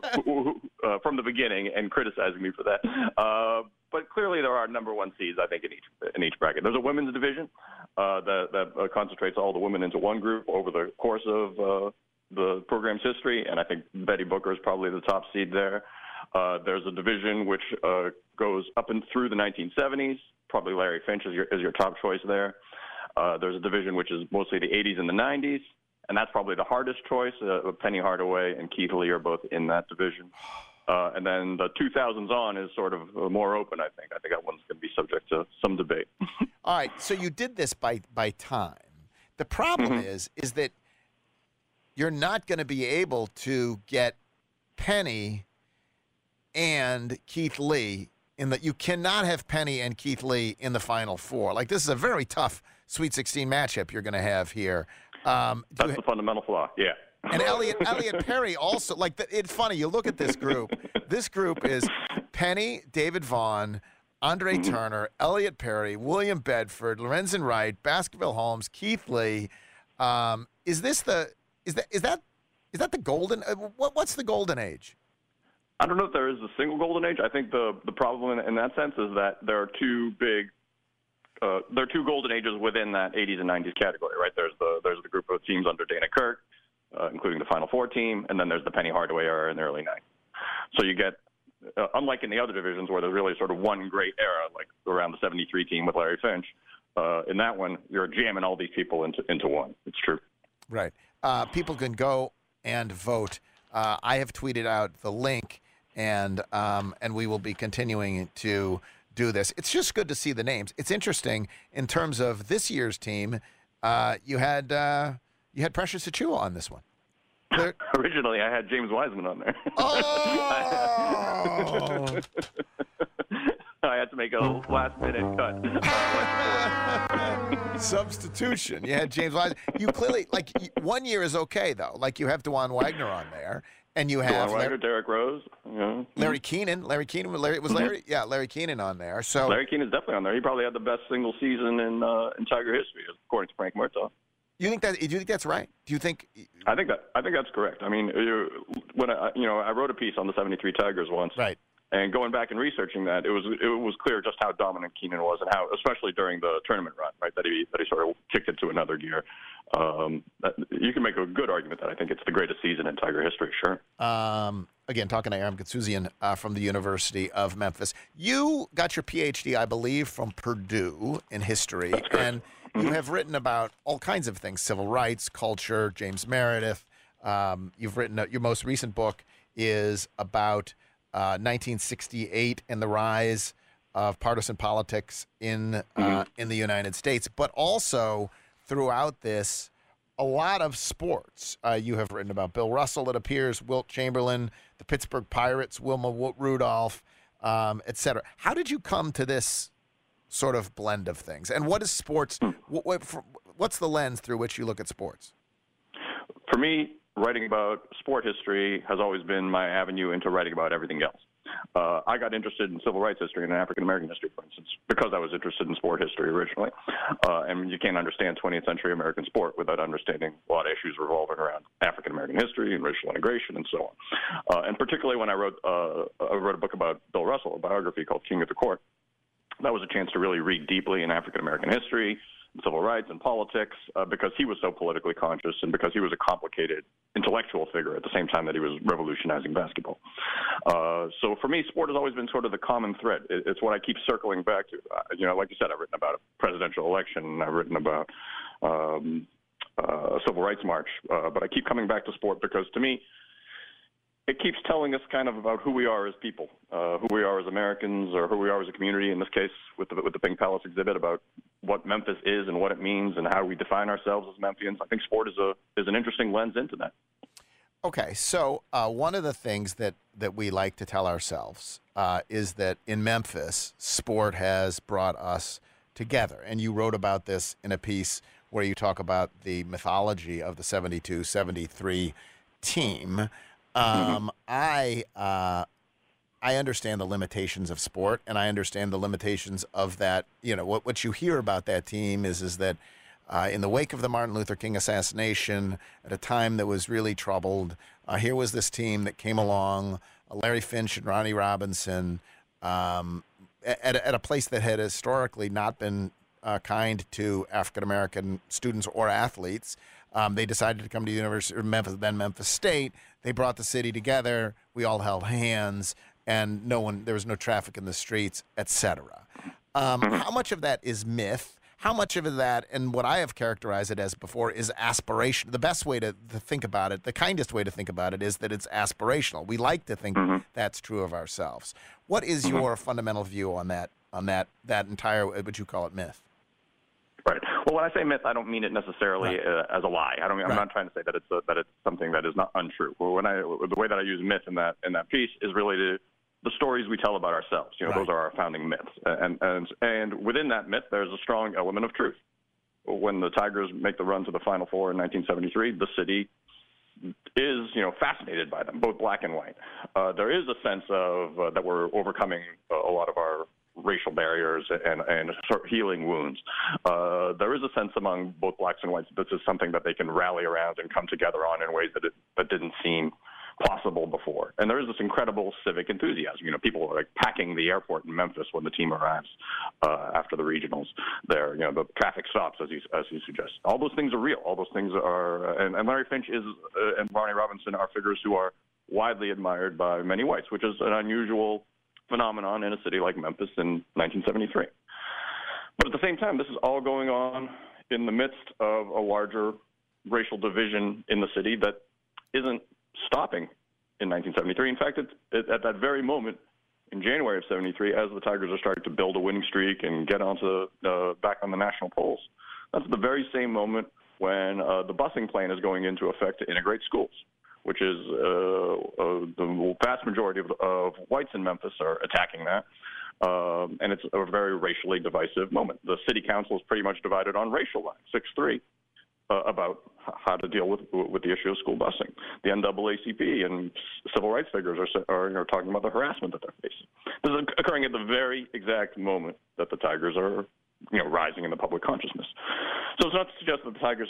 [SPEAKER 20] uh, uh, from the beginning and criticizing me for that. Uh, but clearly, there are number one seeds, I think, in each in each bracket. There's a women's division uh, that that uh, concentrates all the women into one group over the course of uh, the program's history, and I think Betty Booker is probably the top seed there. Uh, there's a division which uh, goes up and through the nineteen seventies. Probably Larry Finch is your is your top choice there. Uh, there's a division which is mostly the eighties and the nineties, and that's probably the hardest choice. Uh, Penny Hardaway and Keith Lee are both in that division. Uh, and then the two thousands on is sort of uh, more open, I think. I think that one's going to be subject to some debate.
[SPEAKER 4] All right, so you did this by by time. The problem
[SPEAKER 20] mm-hmm.
[SPEAKER 4] is is that you're not going to be able to get Penny and Keith Lee in the. You cannot have Penny and Keith Lee in the Final Four. Like, this is a very tough Sweet sixteen matchup you're going to have here. Um,
[SPEAKER 20] That's
[SPEAKER 4] you,
[SPEAKER 20] the fundamental flaw. Yeah.
[SPEAKER 4] And Elliot Elliot Perry also, like, the, it's funny. You look at this group. This group is Penny, David Vaughn, Andre mm-hmm. Turner, Elliot Perry, William Bedford, Lorenzen Wright, Baskerville Holmes, Keith Lee. Um, is this the is that is that is that the golden? Uh, what what's the golden age?
[SPEAKER 20] I don't know if there is a single golden age. I think the the problem in, in that sense is that there are two big. Uh, there are two golden ages within that eighties and nineties category, right? There's the there's the group of teams under Dana Kirk, uh, including the Final Four team, and then there's the Penny Hardaway era in the early nineties. So you get, uh, unlike in the other divisions where there's really sort of one great era, like around the seventy-three team with Larry Finch, uh, in that one you're jamming all these people into into one. It's true.
[SPEAKER 4] Right. Uh, people can go and vote. Uh, I have tweeted out the link, and um, and we will be continuing to do this. It's just good to see the names. It's interesting in terms of this year's team. Uh, you had uh, you had Precious Achiuwa on this one. There...
[SPEAKER 20] Originally, I had James Wiseman on there.
[SPEAKER 4] Oh!
[SPEAKER 20] I had to make a last-minute cut.
[SPEAKER 4] Substitution. You had James Wiseman. You clearly, like, one year is okay, though. Like, you have DeJuan Wagner on there. And you have
[SPEAKER 20] DeJuan Wagner, Derrick Rose, yeah.
[SPEAKER 4] Larry Keenan. Larry Keenan Larry, was Larry, mm-hmm. yeah, Larry Keenan on there. So
[SPEAKER 20] Larry Keenan's definitely on there. He probably had the best single season in uh, in Tiger history, according to Frank Murtaugh.
[SPEAKER 4] You think that? Do you think that's right? Do you think?
[SPEAKER 20] I think that I think that's correct. I mean, when I, you know, I wrote a piece on the seventy-three Tigers once,
[SPEAKER 4] right?
[SPEAKER 20] And going back and researching that, it was it was clear just how dominant Keenan was, and how, especially during the tournament run, right, that he that he sort of kicked into another gear. Um, that, you can make a good argument that I think it's the greatest season in Tiger history. Sure.
[SPEAKER 4] Um, again, talking to Aram Goudsouzian uh, from the University of Memphis. You got your P H D, I believe, from Purdue in history, and you have written about all kinds of things: civil rights, culture, James Meredith. Um, you've written a, your most recent book is about uh, nineteen sixty-eight and the rise of partisan politics in uh, mm-hmm. in the United States, but also throughout this, a lot of sports. Uh, you have written about Bill Russell, it appears, Wilt Chamberlain, the Pittsburgh Pirates, Wilma Rudolph, um, et cetera. How did you come to this sort of blend of things? And what is sports? What, what, for, what's the lens through which you look at sports?
[SPEAKER 20] For me, writing about sport history has always been my avenue into writing about everything else. Uh, I got interested in civil rights history and African American history, for instance, because I was interested in sport history originally. Uh, and you can't understand twentieth century American sport without understanding a lot of issues revolving around African American history and racial integration and so on. Uh, and particularly when I wrote uh, I wrote a book about Bill Russell, a biography called King of the Court, that was a chance to really read deeply in African American history, civil rights, and politics, uh, because he was so politically conscious and because he was a complicated intellectual figure at the same time that he was revolutionizing basketball. Uh, so for me, sport has always been sort of the common thread. It, it's what I keep circling back to. Uh, you know, like you said, I've written about a presidential election, I've written about um, uh, a civil rights march, uh, but I keep coming back to sport because, to me, it keeps telling us kind of about who we are as people, uh, who we are as Americans, or who we are as a community. In this case, with the with the Pink Palace exhibit, about what Memphis is and what it means and how we define ourselves as Memphians. I think sport is a is an interesting lens into that.
[SPEAKER 4] Okay, so uh, one of the things that that we like to tell ourselves uh, is that in Memphis, sport has brought us together. And you wrote about this in a piece where you talk about the mythology of the seventy-two seventy-three team. Um, I uh, I understand the limitations of sport, and I understand the limitations of that. You know, what what you hear about that team is is that uh, in the wake of the Martin Luther King assassination, at a time that was really troubled, uh, here was this team that came along, uh, Larry Finch and Ronnie Robinson, um, at at a place that had historically not been uh, kind to African American students or athletes. Um, they decided to come to the University of Memphis, then Memphis State. They brought the city together. We all held hands, and no one, there was no traffic in the streets, et cetera. Um, how much of that is myth? How much of that, and what I have characterized it as before, is aspiration? The best way to, to think about it, the kindest way to think about it, is that it's aspirational. We like to think mm-hmm. that's true of ourselves. What is mm-hmm. your fundamental view on that? On that that entire, what you call it, myth?
[SPEAKER 20] Right. Well, when I say myth, I don't mean it necessarily
[SPEAKER 4] right.
[SPEAKER 20] uh, as a lie. I don't. I'm
[SPEAKER 4] right.
[SPEAKER 20] not trying to say that it's a, that it's something that is not untrue. Well, when I the way that I use myth in that in that piece is really to the stories we tell about ourselves. You know, right. those are our founding myths, and and and within that myth, there's a strong element of truth. When the Tigers make the run to the Final Four in nineteen seventy-three, the city is, you know, fascinated by them, both black and white. Uh, there is a sense of uh, that we're overcoming a lot of our racial barriers and, and sort of healing wounds. Uh, there is a sense among both blacks and whites that this is something that they can rally around and come together on in ways that it, that didn't seem possible before. And there is this incredible civic enthusiasm. You know, people are like packing the airport in Memphis when the team arrives uh, after the regionals. There, you know, the traffic stops, as you as you suggest. All those things are real. All those things are, uh, and, and Larry Finch is uh, and Barney Robinson are figures who are widely admired by many whites, which is an unusual phenomenon in a city like Memphis in nineteen seventy-three. But at the same time, this is all going on in the midst of a larger racial division in the city that isn't stopping in nineteen seventy-three. In fact, it's, it, at that very moment in January of seventy-three, as the Tigers are starting to build a winning streak and get onto uh, back on the national polls, that's the very same moment when uh, the busing plan is going into effect to integrate schools, which is uh, uh, the vast majority of, of whites in Memphis are attacking that. Um, and it's a very racially divisive moment. The city council is pretty much divided on racial lines, six three, uh, about how to deal with with the issue of school busing. The N double A C P and civil rights figures are, are you know, talking about the harassment that they're facing. This is occurring at the very exact moment that the Tigers are, you know, rising in the public consciousness. So it's not to suggest that the Tigers'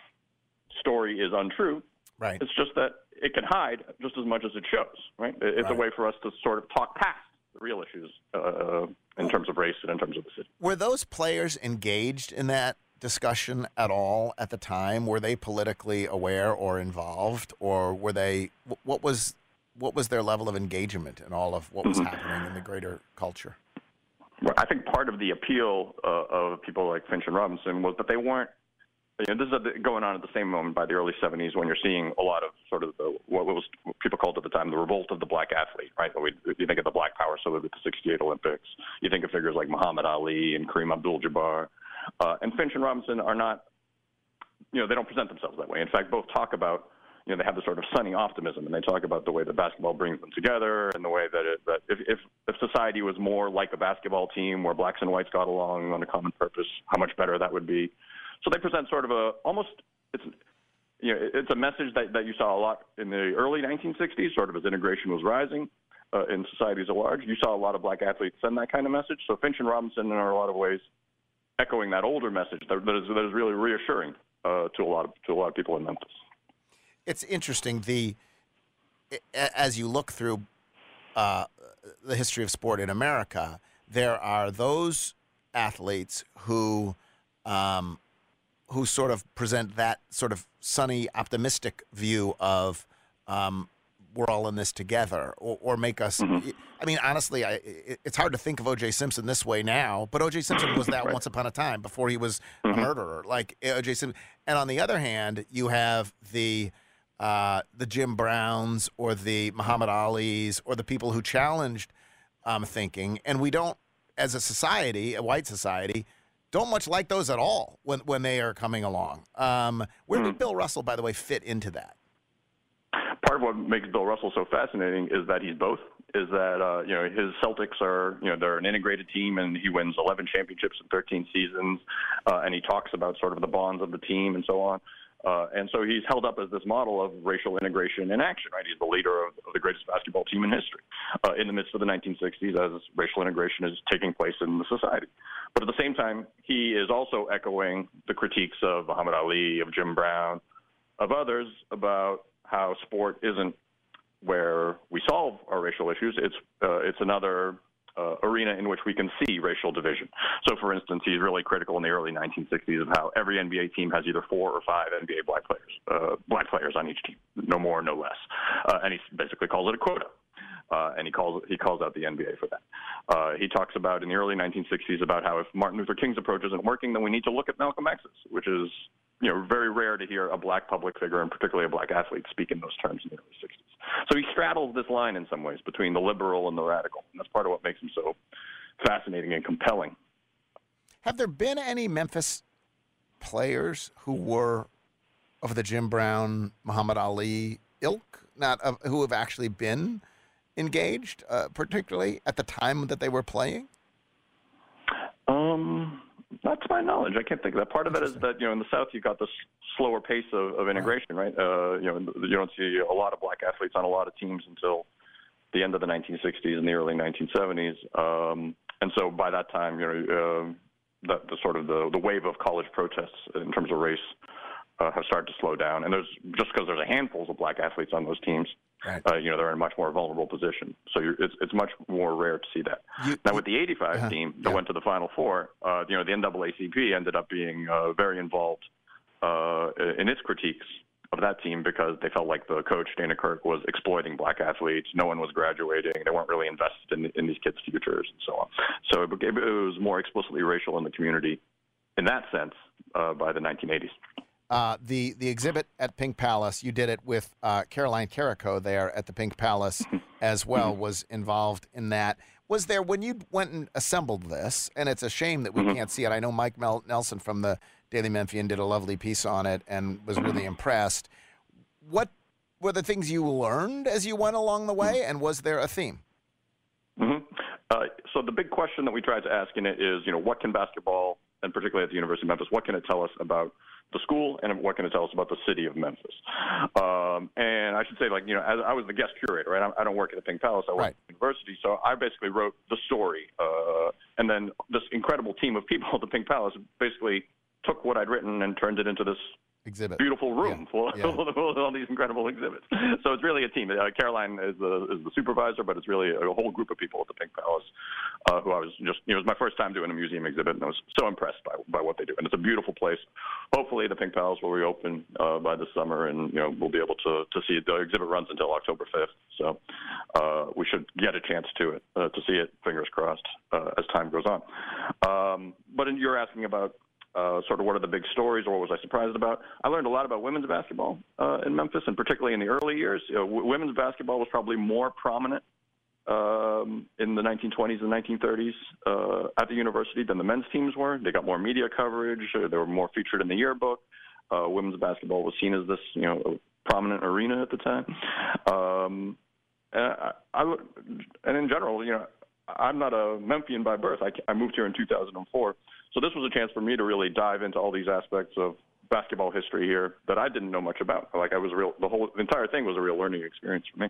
[SPEAKER 20] story is untrue.
[SPEAKER 4] Right.
[SPEAKER 20] It's just that it can hide just as much as it shows, right? It's right. a way for us to sort of talk past the real issues uh, in terms of race and in terms of the city.
[SPEAKER 4] Were those players engaged in that discussion at all at the time? Were they politically aware or involved, or were they? What was what was their level of engagement in all of what was mm-hmm. happening in the greater culture?
[SPEAKER 20] Well, I think part of the appeal uh, of people like Finch and Robinson was that they weren't. You know, this is going on at the same moment by the early seventies when you're seeing a lot of sort of the, what was what people called at the time the revolt of the black athlete, right? You think of the Black Power, so with the sixty-eight Olympics. You think of figures like Muhammad Ali and Kareem Abdul-Jabbar. Uh, and Finch and Robinson are not, you know, they don't present themselves that way. In fact, both talk about, you know, they have this sort of sunny optimism, and they talk about the way that basketball brings them together and the way that, it, that if, if, if society was more like a basketball team where blacks and whites got along on a common purpose, how much better that would be. So they present sort of a almost it's you know it's a message that, that you saw a lot in the early nineteen sixties, sort of as integration was rising uh, in societies at large. You saw a lot of black athletes send that kind of message. So Finch and Robinson are a lot of ways echoing that older message that, that is that is really reassuring uh, to a lot of to a lot of people in Memphis.
[SPEAKER 4] It's interesting the as you look through uh, the history of sport in America, there are those athletes who. Um, who sort of present that sort of sunny, optimistic view of um, we're all in this together, or, or make us. Mm-hmm. I mean, honestly, I, it, it's hard to think of O J Simpson this way now, but O J Simpson was that right. once upon a time before he was mm-hmm. a murderer, like O J Simpson. And on the other hand, you have the uh, the Jim Browns or the Muhammad Alis or the people who challenged um, thinking, and we don't, as a society, a white society. Don't much like those at all when when they are coming along. Um, where did Bill Russell, by the way, fit into that?
[SPEAKER 20] Part of what makes Bill Russell so fascinating is that he's both. Is that uh, you know his Celtics are you know they're an integrated team, and he wins eleven championships in thirteen seasons, uh, and he talks about sort of the bonds of the team and so on. Uh, and so he's held up as this model of racial integration in action, right? He's the leader of, of the greatest basketball team in history uh, in the midst of the nineteen sixties as racial integration is taking place in the society. But at the same time, he is also echoing the critiques of Muhammad Ali, of Jim Brown, of others about how sport isn't where we solve our racial issues. It's, uh, it's another Uh, arena in which we can see racial division. So, for instance, he's really critical in the early nineteen sixties of how every N B A team has either four or five N B A black players, uh, black players on each team, no more, no less. Uh, and he basically calls it a quota. Uh, and he calls he calls out the N B A for that. Uh, he talks about in the early nineteen sixties about how if Martin Luther King's approach isn't working, then we need to look at Malcolm X's, which is you know very rare to hear a black public figure and particularly a black athlete speak in those terms in the early sixties. So he straddles this line in some ways between the liberal and the radical, and that's part of what makes him so fascinating and compelling.
[SPEAKER 4] Have there been any Memphis players who were of the Jim Brown, Muhammad Ali ilk, not of, who have actually been engaged, uh, particularly at the time that they were playing?
[SPEAKER 20] Um, not to my knowledge. I can't think of that. Part of it is that, you know, in the South, you got this slower pace of, of integration, right? Uh, you know, you don't see a lot of black athletes on a lot of teams until the end of the nineteen sixties and the early nineteen seventies. Um, and so by that time, you know, uh, the, the sort of the, the wave of college protests in terms of race uh, have started to slow down. And there's just because there's a handful of black athletes on those teams,
[SPEAKER 4] right.
[SPEAKER 20] uh, you know, they're in a much more vulnerable position. So you're, it's it's much more rare to see that.
[SPEAKER 4] You,
[SPEAKER 20] now, with the eighty-five
[SPEAKER 4] uh-huh,
[SPEAKER 20] team that
[SPEAKER 4] yeah.
[SPEAKER 20] went to the Final Four, uh, you know, the N double A C P ended up being uh, very involved uh, in its critiques of that team because they felt like the coach, Dana Kirk, was exploiting black athletes. No one was graduating. They weren't really invested in, in these kids' futures and so on. So it, became, it was more explicitly racial in the community in that sense uh, by the nineteen eighties.
[SPEAKER 4] Uh, the the exhibit at Pink Palace, you did it with uh, Caroline Carrico there at the Pink Palace as well, was involved in that. Was there, when you went and assembled this, and it's a shame that we
[SPEAKER 20] Mm-hmm.
[SPEAKER 4] can't see it, I know Mike Mel- Nelson from the Daily Memphian did a lovely piece on it and was really impressed. What were the things you learned as you went along the way, and was there a theme?
[SPEAKER 20] Mm-hmm. Uh, so the big question that we tried to ask in it is, you know, what can basketball, and particularly at the University of Memphis, what can it tell us about the school, and what can it tell us about the city of Memphis? Um, and I should say, like, you know, as I was the guest curator, right? I, I don't work at the Pink Palace. I work
[SPEAKER 4] Right.
[SPEAKER 20] at the university. So I basically wrote the story. Uh, and then this incredible team of people at the Pink Palace basically took what I'd written and turned it into this
[SPEAKER 4] exhibit,
[SPEAKER 20] beautiful room
[SPEAKER 4] Yeah.
[SPEAKER 20] full,
[SPEAKER 4] Yeah.
[SPEAKER 20] full of all these incredible exhibits. So it's really a team. Uh, Caroline is the is the supervisor, but it's really a whole group of people at the Pink Palace uh, who I was just, you know, it was my first time doing a museum exhibit, and I was so impressed by by what they do. And it's a beautiful place. Hopefully, the Pink Palace will reopen uh, by this summer, and you know we'll be able to to see it. The exhibit runs until October fifth, so uh, we should get a chance to it uh, to see it. Fingers crossed uh, as time goes on. Um, but in, you're asking about. Uh, sort of what are the big stories, or what was I surprised about? I learned a lot about women's basketball uh, in Memphis, and particularly in the early years. You know, w- women's basketball was probably more prominent um, in the nineteen twenties and nineteen thirties uh, at the university than the men's teams were. They got more media coverage. Uh, they were more featured in the yearbook. Uh, women's basketball was seen as this, you know, prominent arena at the time. Um, and, I, I, and in general, you know, I'm not a Memphian by birth. I, I moved here in two thousand four. So this was a chance for me to really dive into all these aspects of basketball history here that I didn't know much about. Like I was a real, the whole, the entire thing was a real learning experience for me.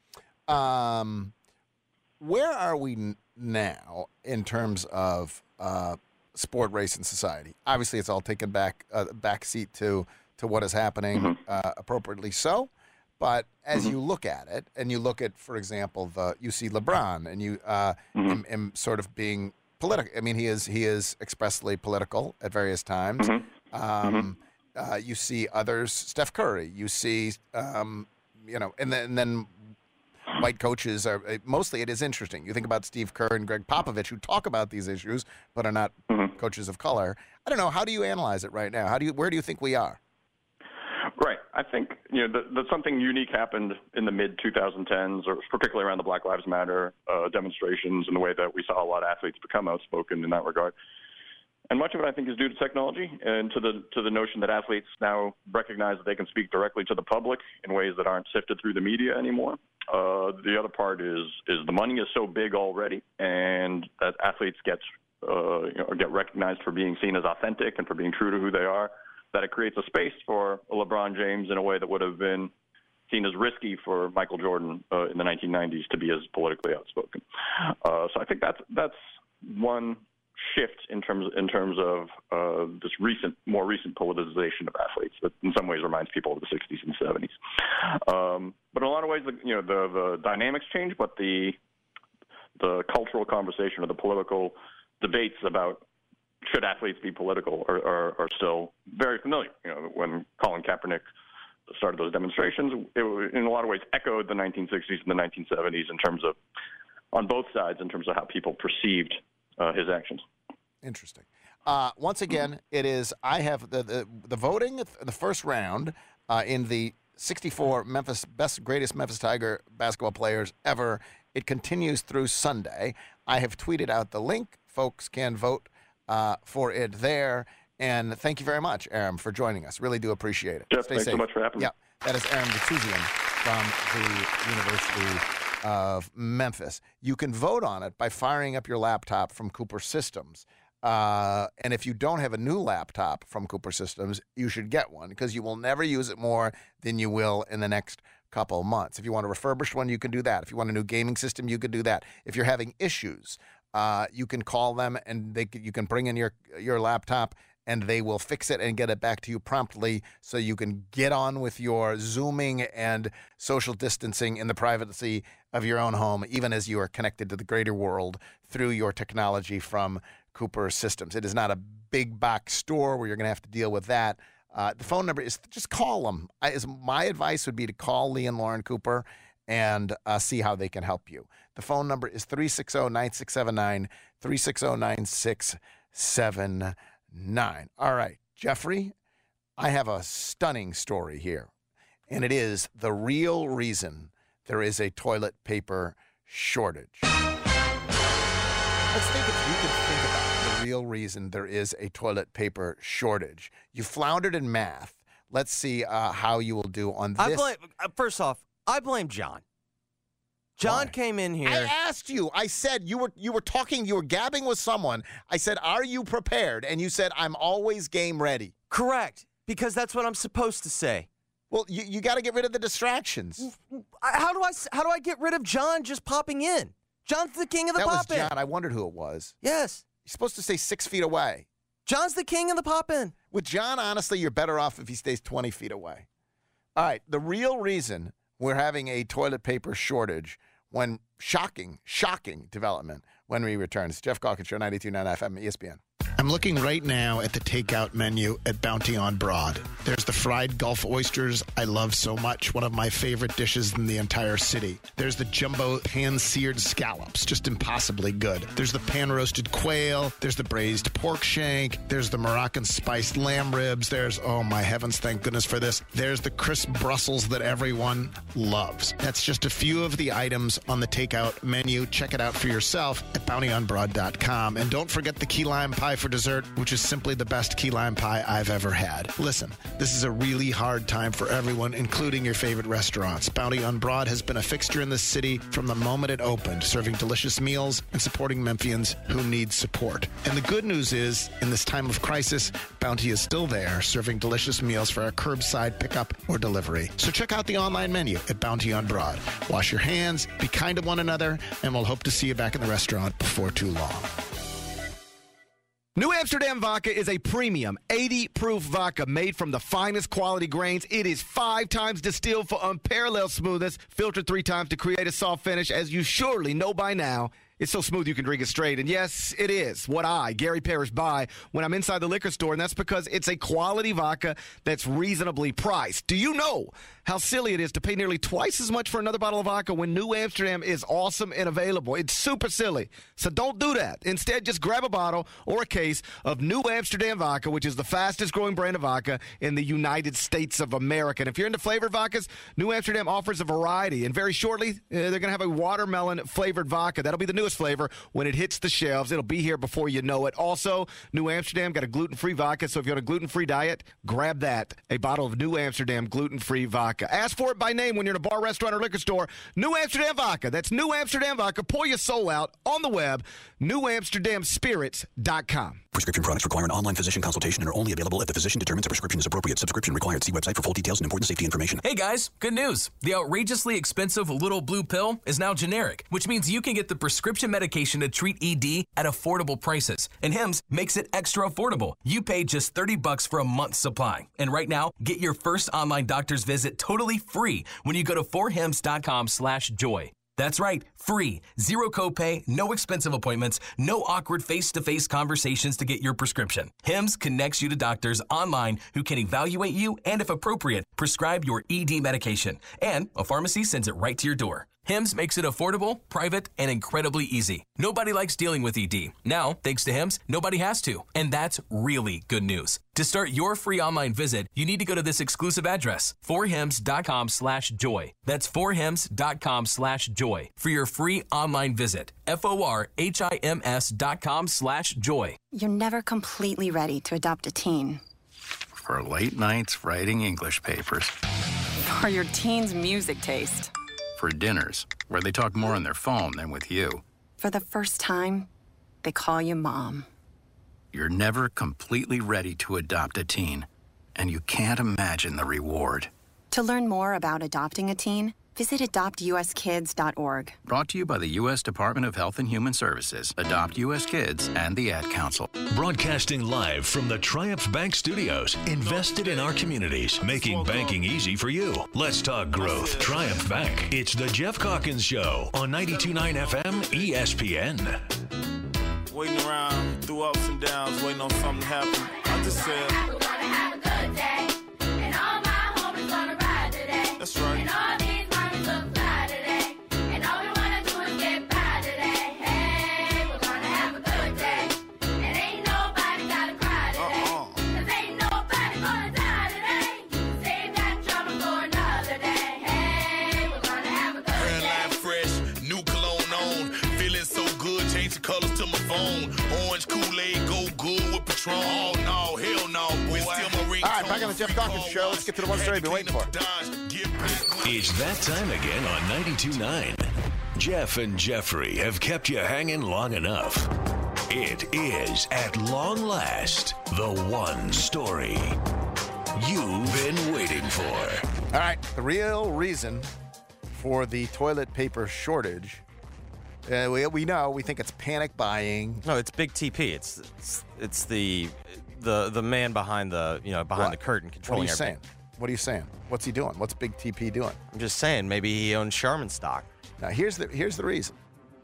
[SPEAKER 4] Um, where are we n- now in terms of uh, sport, race, and society? Obviously, it's all taken back uh, back seat to to what is happening,
[SPEAKER 20] Mm-hmm.
[SPEAKER 4] uh, appropriately so. But as you look at it, and you look at, for example, the you see LeBron, and you uh,
[SPEAKER 20] Mm-hmm.
[SPEAKER 4] him, him sort of being political. I mean, he is he is expressly political at various times.
[SPEAKER 20] Mm-hmm.
[SPEAKER 4] Um, uh, you see others, Steph Curry. You see, um, you know, and then, and then white coaches are mostly. It is interesting. You think about Steve Kerr and Greg Popovich, who talk about these issues, but are not
[SPEAKER 20] Mm-hmm.
[SPEAKER 4] coaches of color. I don't know. How do you analyze it right now? How do you? Where do you think we are?
[SPEAKER 20] Right. I think, you know, that, that something unique happened in the mid twenty tens, or particularly around the Black Lives Matter uh, demonstrations, and the way that we saw a lot of athletes become outspoken in that regard. And much of it, I think, is due to technology and to the to the notion that athletes now recognize that they can speak directly to the public in ways that aren't sifted through the media anymore. Uh, the other part is is the money is so big already, and that athletes get uh, you know, get recognized for being seen as authentic and for being true to who they are, that it creates a space for a LeBron James in a way that would have been seen as risky for Michael Jordan uh, in the nineteen nineties to be as politically outspoken. Uh, so I think that's that's one shift in terms in terms of uh, this recent, more recent politicization of athletes that in some ways reminds people of the sixties and seventies. Um, but in a lot of ways, you know, the, the dynamics change, but the the cultural conversation or the political debates about should athletes be political are, are, are still very familiar. You know, when Colin Kaepernick started those demonstrations, it in a lot of ways echoed the nineteen sixties and the nineteen seventies in terms of, on both sides, in terms of how people perceived uh, his actions.
[SPEAKER 4] Interesting. Uh, once again, it is, I have the, the, the voting, the first round uh, in the sixty-four Memphis, best, greatest Memphis Tiger basketball players ever. It continues through Sunday. I have tweeted out the link. Folks can vote uh, for it there. And thank you very much, Aram, for joining us. Really do appreciate it.
[SPEAKER 20] Jeff,
[SPEAKER 4] Stay
[SPEAKER 20] thanks
[SPEAKER 4] safe.
[SPEAKER 20] so much for having me.
[SPEAKER 4] Yeah, that is Aram Datuzian from the University of Memphis. You can vote on it by firing up your laptop from Cooper Systems. Uh, and if you don't have a new laptop from Cooper Systems, you should get one because you will never use it more than you will in the next couple of months. If you want a refurbished one, you can do that. If you want a new gaming system, you can do that. If you're having issues, uh, you can call them and they you can bring in your your laptop and they will fix it and get it back to you promptly so you can get on with your Zooming and social distancing in the privacy of your own home, even as you are connected to the greater world through your technology from Cooper Systems. It is not a big box store where you're going to have to deal with that. Uh, the phone number is just call them. I, is, my advice would be to call Lee and Lauren Cooper and uh, see how they can help you. The phone number is three six zero, nine six seven nine, three six zero, nine six seven nine. All right, Jeffrey, I have a stunning story here, and it is the real reason there is a toilet paper shortage. Let's think if you could think about the real reason there is a toilet paper shortage. You floundered in math. Let's see uh, how you will do on this.
[SPEAKER 12] I blame, uh, first off, I blame John. John
[SPEAKER 4] Why?
[SPEAKER 12] came in here.
[SPEAKER 4] I asked you. I said you were you were talking, you were gabbing with someone. I said, "Are you prepared?" And you said, "I'm always game ready."
[SPEAKER 12] Correct, because that's what I'm supposed to say.
[SPEAKER 4] Well, you, you got to get rid of the distractions.
[SPEAKER 12] How do I how do I get rid of John just popping in? John's the king of the
[SPEAKER 4] that
[SPEAKER 12] pop-in.
[SPEAKER 4] was John. I wondered who it was.
[SPEAKER 12] Yes.
[SPEAKER 4] You're supposed to stay six feet away.
[SPEAKER 12] John's the king of the pop-in.
[SPEAKER 4] With John, honestly, you're better off if he stays twenty feet away. All right, the real reason we're having a toilet paper shortage when shocking, shocking development when we return. It's Jeff Calkins Show, ninety-two point nine F M, E S P N.
[SPEAKER 21] I'm looking right now at the takeout menu at Bounty on Broad. There's the fried Gulf oysters I love so much, one of my favorite dishes in the entire city. There's the jumbo pan-seared scallops, just impossibly good. There's the pan-roasted quail. There's the braised pork shank. There's the Moroccan spiced lamb ribs. There's, oh my heavens, thank goodness for this. There's the crisp Brussels that everyone loves. That's just a few of the items on the takeout menu. Check it out for yourself at bounty on broad dot com. And don't forget the key lime pie for dessert, which is simply the best key lime pie I've ever had. Listen, this is a really hard time for everyone, including your favorite restaurants. Bounty on Broad has been a fixture in this city from the moment it opened, serving delicious meals and supporting Memphians who need support. And the good news is, in this time of crisis, Bounty is still there, serving delicious meals for our curbside pickup or delivery. So check out the online menu at Bounty on Broad. Wash your hands, be kind to one another, and we'll hope to see you back in the restaurant before too long.
[SPEAKER 22] New Amsterdam Vodka is a premium eighty proof vodka made from the finest quality grains. It is five times distilled for unparalleled smoothness, filtered three times to create a soft finish, as you surely know by now. It's so smooth you can drink it straight. And yes, it is what I, Gary Parrish, buy when I'm inside the liquor store, and that's because it's a quality vodka that's reasonably priced. Do you know how silly it is to pay nearly twice as much for another bottle of vodka when New Amsterdam is awesome and available? It's super silly. So don't do that. Instead, just grab a bottle or a case of New Amsterdam Vodka, which is the fastest growing brand of vodka in the United States of America. And if you're into flavored vodkas, New Amsterdam offers a variety. And very shortly, uh, they're going to have a watermelon flavored vodka. That'll be the newest flavor. When it hits the shelves, it'll be here before you know it. Also, New Amsterdam got a gluten-free vodka, so if you're on a gluten-free diet, grab that, a bottle of New Amsterdam gluten-free vodka. Ask for it by name when you're in a bar, restaurant, or liquor store. New Amsterdam Vodka. That's New Amsterdam Vodka. Pour your soul out on the web, new amsterdam spirits dot com.
[SPEAKER 23] Prescription products require an online physician consultation and are only available if the physician determines a prescription is appropriate. Subscription required. See website for full details and important safety information.
[SPEAKER 24] Hey guys, good news. The outrageously expensive Little Blue Pill is now generic, which means you can get the prescription medication to treat E D at affordable prices. And Hims makes it extra affordable. You pay just thirty bucks for a month's supply. And right now, get your first online doctor's visit totally free when you go to four hims dot com slash joy. That's right, free. Zero copay, no expensive appointments, no awkward face-to-face conversations to get your prescription. Hims connects you to doctors online who can evaluate you and, if appropriate, prescribe your E D medication. And a pharmacy sends it right to your door. Hims makes it affordable, private, and incredibly easy. Nobody likes dealing with E D. Now, thanks to Hims, nobody has to. And that's really good news. To start your free online visit, you need to go to this exclusive address, forhims.com slash joy. That's forhims.com slash joy for your free online visit. F-O-R-H-I-M-S dot com slash joy.
[SPEAKER 2] You're never completely ready to adopt a teen.
[SPEAKER 3] For late nights writing English papers.
[SPEAKER 2] For your teen's music taste.
[SPEAKER 3] For dinners, where they talk more on their phone than with you.
[SPEAKER 2] For the first time, they call you mom.
[SPEAKER 3] You're never completely ready to adopt a teen, and you can't imagine the reward.
[SPEAKER 2] To learn more about adopting a teen, visit adopt u s kids dot org.
[SPEAKER 3] Brought to you by the U S Department of Health and Human Services, Adopt U S Kids, and the Ad Council.
[SPEAKER 5] Broadcasting live from the Triumph Bank Studios, invested in our communities, making banking easy for you. Let's talk growth. Triumph Bank. It's the Jeff Calkins Show on ninety-two point nine F M E S P N.
[SPEAKER 6] Waiting around through ups and downs, waiting on something to happen. I just said,
[SPEAKER 7] we're gonna have a good day, and all my homies gonna ride today.
[SPEAKER 6] That's right.
[SPEAKER 7] And all these mommies look fly today, and all we wanna do is get by today. Hey, we're gonna have a good day, and ain't nobody gotta cry today. Uh-uh. Cause ain't nobody gonna die today. You can save that drama for another day. Hey, we're gonna have a good
[SPEAKER 6] Brand
[SPEAKER 7] day.
[SPEAKER 6] life fresh, new cologne on, feeling so good, change the colors to my phone. Orange Kool-Aid, go good with Patron. Oh no, hell no, boy. Still my ring.
[SPEAKER 4] All right, back on the Jeff Calkins Show. Let's get to the one story you've been waiting for.
[SPEAKER 5] It's that time again on ninety-two point nine. Jeff and Jeffrey have kept you hanging long enough. It is, at long last, the one story you've been waiting for.
[SPEAKER 4] All right, the real reason for the toilet paper shortage, uh, we, we know, we think it's panic buying.
[SPEAKER 12] No, it's Big T P. It's it's, it's the the the man behind the you know behind
[SPEAKER 4] What?
[SPEAKER 12] the curtain
[SPEAKER 4] What are
[SPEAKER 12] controlling
[SPEAKER 4] you
[SPEAKER 12] everything.
[SPEAKER 4] saying? What are you saying? What's he doing? What's Big T P doing?
[SPEAKER 12] I'm just saying maybe he owns Charmin stock.
[SPEAKER 4] Now, here's the here's the reason.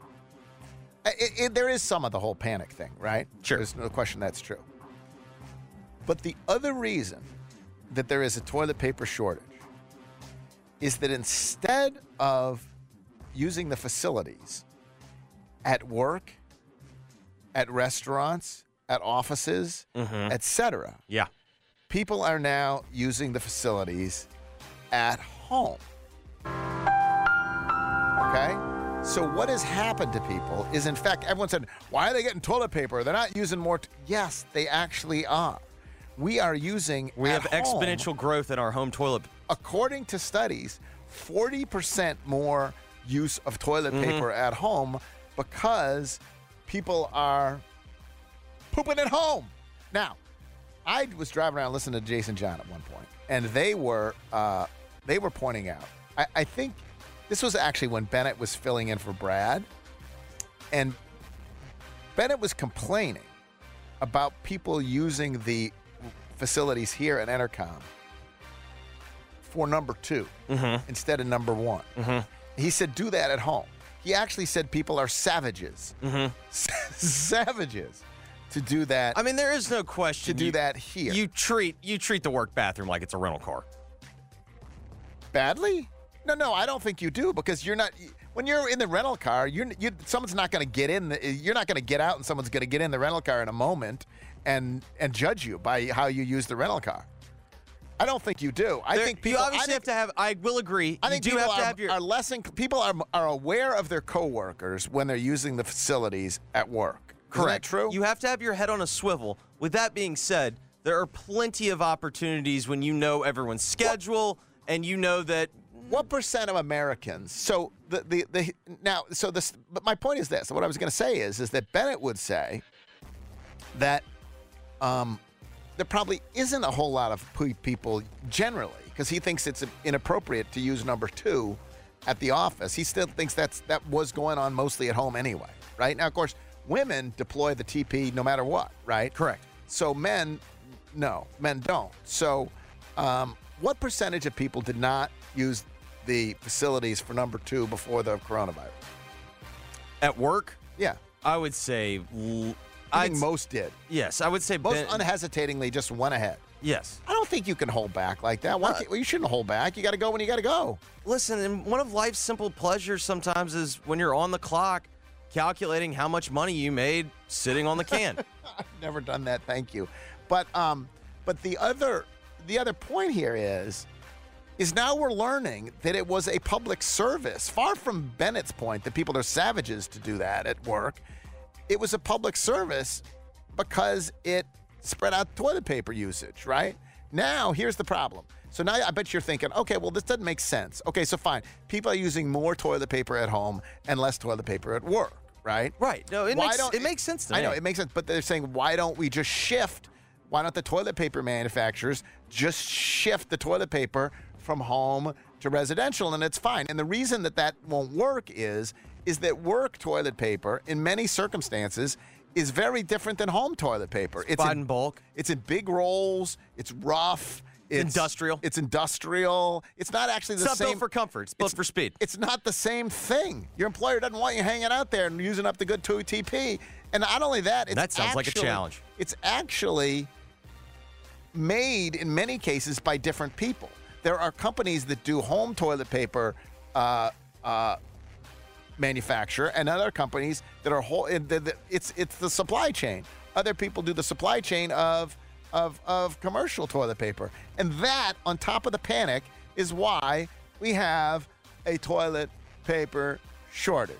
[SPEAKER 4] It, it, there is some of the whole panic thing, right?
[SPEAKER 12] Sure.
[SPEAKER 4] There's no question that's true. But the other reason that there is a toilet paper shortage is that instead of using the facilities at work, at restaurants, at offices,
[SPEAKER 12] Mhm.
[SPEAKER 4] et cetera,
[SPEAKER 12] Yeah.
[SPEAKER 4] people are now using the facilities at home. Okay? So what has happened to people is, in fact, everyone said, why are they getting toilet paper? They're not using more. T-. Yes, they actually are. We are using
[SPEAKER 12] We
[SPEAKER 4] at
[SPEAKER 12] have
[SPEAKER 4] home,
[SPEAKER 12] exponential growth in our home toilet.
[SPEAKER 4] according to studies, forty percent more use of toilet
[SPEAKER 12] Mhm.
[SPEAKER 4] paper at home because people are pooping at home. Now, I was driving around listening to Jason John at one point, and they were uh, they were pointing out. I, I think this was actually when Bennett was filling in for Brad, and Bennett was complaining about people using the facilities here at Entercom for number two
[SPEAKER 12] Mhm.
[SPEAKER 4] instead of number one.
[SPEAKER 12] Mhm.
[SPEAKER 4] He said, do that at home. He actually said people are savages.
[SPEAKER 12] Mhm.
[SPEAKER 4] Savages to do that.
[SPEAKER 12] I mean, there is no question
[SPEAKER 4] to do
[SPEAKER 12] you-
[SPEAKER 4] that here.
[SPEAKER 12] You treat you treat the work bathroom like it's a rental car.
[SPEAKER 4] Badly? No, no, I don't think you do, because you're not. When you're in the rental car, you're you, someone's not going to get in. The, you're not going to get out, and someone's going to get in the rental car in a moment and and judge you by how you use the rental car. I don't think you do. I
[SPEAKER 12] There-
[SPEAKER 4] think people.
[SPEAKER 12] you obviously
[SPEAKER 4] I
[SPEAKER 12] have to have. I will agree.
[SPEAKER 4] I
[SPEAKER 12] you
[SPEAKER 4] think
[SPEAKER 12] do
[SPEAKER 4] people
[SPEAKER 12] have to
[SPEAKER 4] are,
[SPEAKER 12] have your.
[SPEAKER 4] are less. In, people are are aware of their coworkers when they're using the facilities at work. Isn't that
[SPEAKER 12] Correct.
[SPEAKER 4] true?
[SPEAKER 12] You have to have your head on a swivel. With that being said, there are plenty of opportunities when you know everyone's schedule and you know that.
[SPEAKER 4] What percent of Americans? So the the, the now so this. But my point is this. What I was going to say is is that Bennett would say that um, there probably isn't a whole lot of pe- people generally, because he thinks it's inappropriate to use number two at the office. He still thinks that's that was going on mostly at home anyway. Right now, of course, women deploy the T P no matter what. Right?
[SPEAKER 12] Correct.
[SPEAKER 4] So men, no, men don't. So um, what percentage of people did not use the facilities for number two before the coronavirus?
[SPEAKER 12] At work?
[SPEAKER 4] Yeah.
[SPEAKER 12] I would say. l-
[SPEAKER 4] I
[SPEAKER 12] I'd
[SPEAKER 4] think
[SPEAKER 12] s-
[SPEAKER 4] most did.
[SPEAKER 12] Yes, I would say
[SPEAKER 4] Most
[SPEAKER 12] Ben-
[SPEAKER 4] unhesitatingly just went ahead.
[SPEAKER 12] Yes.
[SPEAKER 4] I don't think you can hold back like that. Why
[SPEAKER 12] Uh,
[SPEAKER 4] can't, well, you shouldn't hold back. You got to go when you got to go.
[SPEAKER 12] Listen, and one of life's simple pleasures sometimes is when you're on the clock calculating how much money you made sitting on the can.
[SPEAKER 4] I've never done that. Thank you. But um, but the other the other point here is is now we're learning that it was a public service. Far from Bennett's point that people are savages to do that at work. It was a public service because it spread out toilet paper usage, right? Now, here's the problem. So now I bet you're thinking, okay, well, this doesn't make sense. Okay, so fine. People are using more toilet paper at home and less toilet paper at work, right?
[SPEAKER 12] Right. No, it,
[SPEAKER 4] Why
[SPEAKER 12] makes,
[SPEAKER 4] don't-
[SPEAKER 12] it makes sense to
[SPEAKER 4] I
[SPEAKER 12] me.
[SPEAKER 4] know, it makes sense. But they're saying, why don't we just shift? Why don't the toilet paper manufacturers just shift the toilet paper from home to residential, and it's fine. And the reason that that won't work is, is that work toilet paper, in many circumstances, is very different than home toilet paper. It's
[SPEAKER 12] bought
[SPEAKER 4] in
[SPEAKER 12] in bulk.
[SPEAKER 4] It's in big rolls. It's rough. It's
[SPEAKER 12] industrial.
[SPEAKER 4] It's industrial. It's not actually the
[SPEAKER 12] It's not
[SPEAKER 4] same.
[SPEAKER 12] built for comfort. It's built for speed.
[SPEAKER 4] It's not the same thing. Your employer doesn't want you hanging out there and using up the good T P. And not only that, it's
[SPEAKER 12] That sounds like a
[SPEAKER 4] actually-
[SPEAKER 12] challenge.
[SPEAKER 4] It's actually made in many cases by different people. There are companies that do home toilet paper uh, uh, manufacture, and other companies that are whole. it- the- the- It's it's the supply chain. Other people do the supply chain of of of commercial toilet paper, and that on top of the panic is why we have a toilet paper shortage.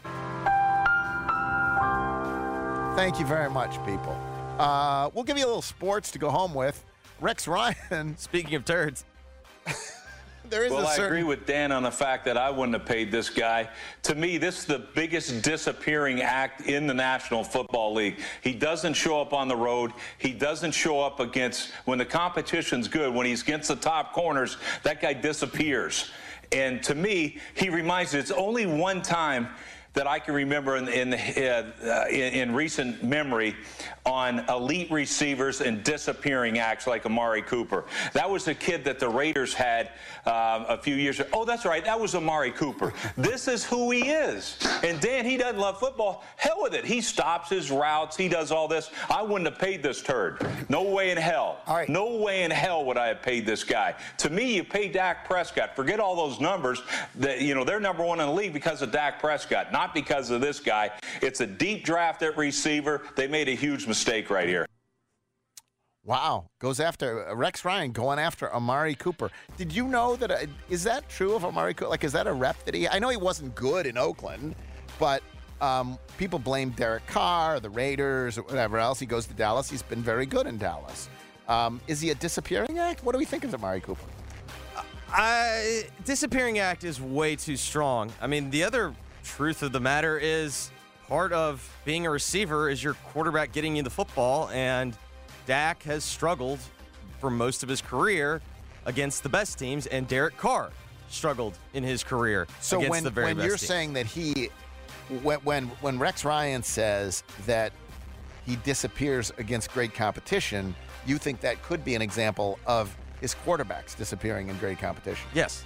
[SPEAKER 4] Thank you very much, people. Uh, we'll give you a little sports to go home with. Rex Ryan.
[SPEAKER 12] Speaking of turds.
[SPEAKER 4] There is
[SPEAKER 8] well,
[SPEAKER 4] a
[SPEAKER 8] I
[SPEAKER 4] certain...
[SPEAKER 8] agree with Dan on the fact that I wouldn't have paid this guy. To me, this is the biggest disappearing act in the National Football League. He doesn't show up on the road. He doesn't show up against, when the competition's good, when he's against the top corners, that guy disappears. And to me, he reminds me, it's only one time that I can remember in in, uh, in in recent memory on elite receivers and disappearing acts like Amari Cooper. That was the kid that the Raiders had uh, a few years ago. Oh, that's right. That was Amari Cooper. This is who he is. And Dan, he doesn't love football. Hell with it. He stops his routes. He does all this. I wouldn't have paid this turd. No way in hell. All right. No way in hell would I have paid this guy. To me, you pay Dak Prescott. Forget all those numbers. That, you know, they're number one in the league because of Dak Prescott. Not because of this guy. It's a deep draft at receiver. They made a huge mistake right here.
[SPEAKER 4] Wow. Goes after uh, Rex Ryan going after Amari Cooper. Did you know that? Uh, is that true of Amari Cooper? Like, is that a rep that he? I know he wasn't good in Oakland, but um, people blame Derek Carr, the Raiders, or whatever else. He goes to Dallas. He's been very good in Dallas. Um, is he a disappearing act? What do we think of Amari Cooper?
[SPEAKER 12] I, disappearing act is way too strong. I mean, the other truth of the matter is part of being a receiver is your quarterback getting you the football, and Dak has struggled for most of his career against the best teams, and Derek Carr struggled in his career
[SPEAKER 4] So
[SPEAKER 12] against
[SPEAKER 4] when,
[SPEAKER 12] the very
[SPEAKER 4] when
[SPEAKER 12] best
[SPEAKER 4] you're
[SPEAKER 12] teams.
[SPEAKER 4] saying that he, when, when when Rex Ryan says that he disappears against great competition, you think that could be an example of his quarterbacks disappearing in great competition?
[SPEAKER 12] Yes.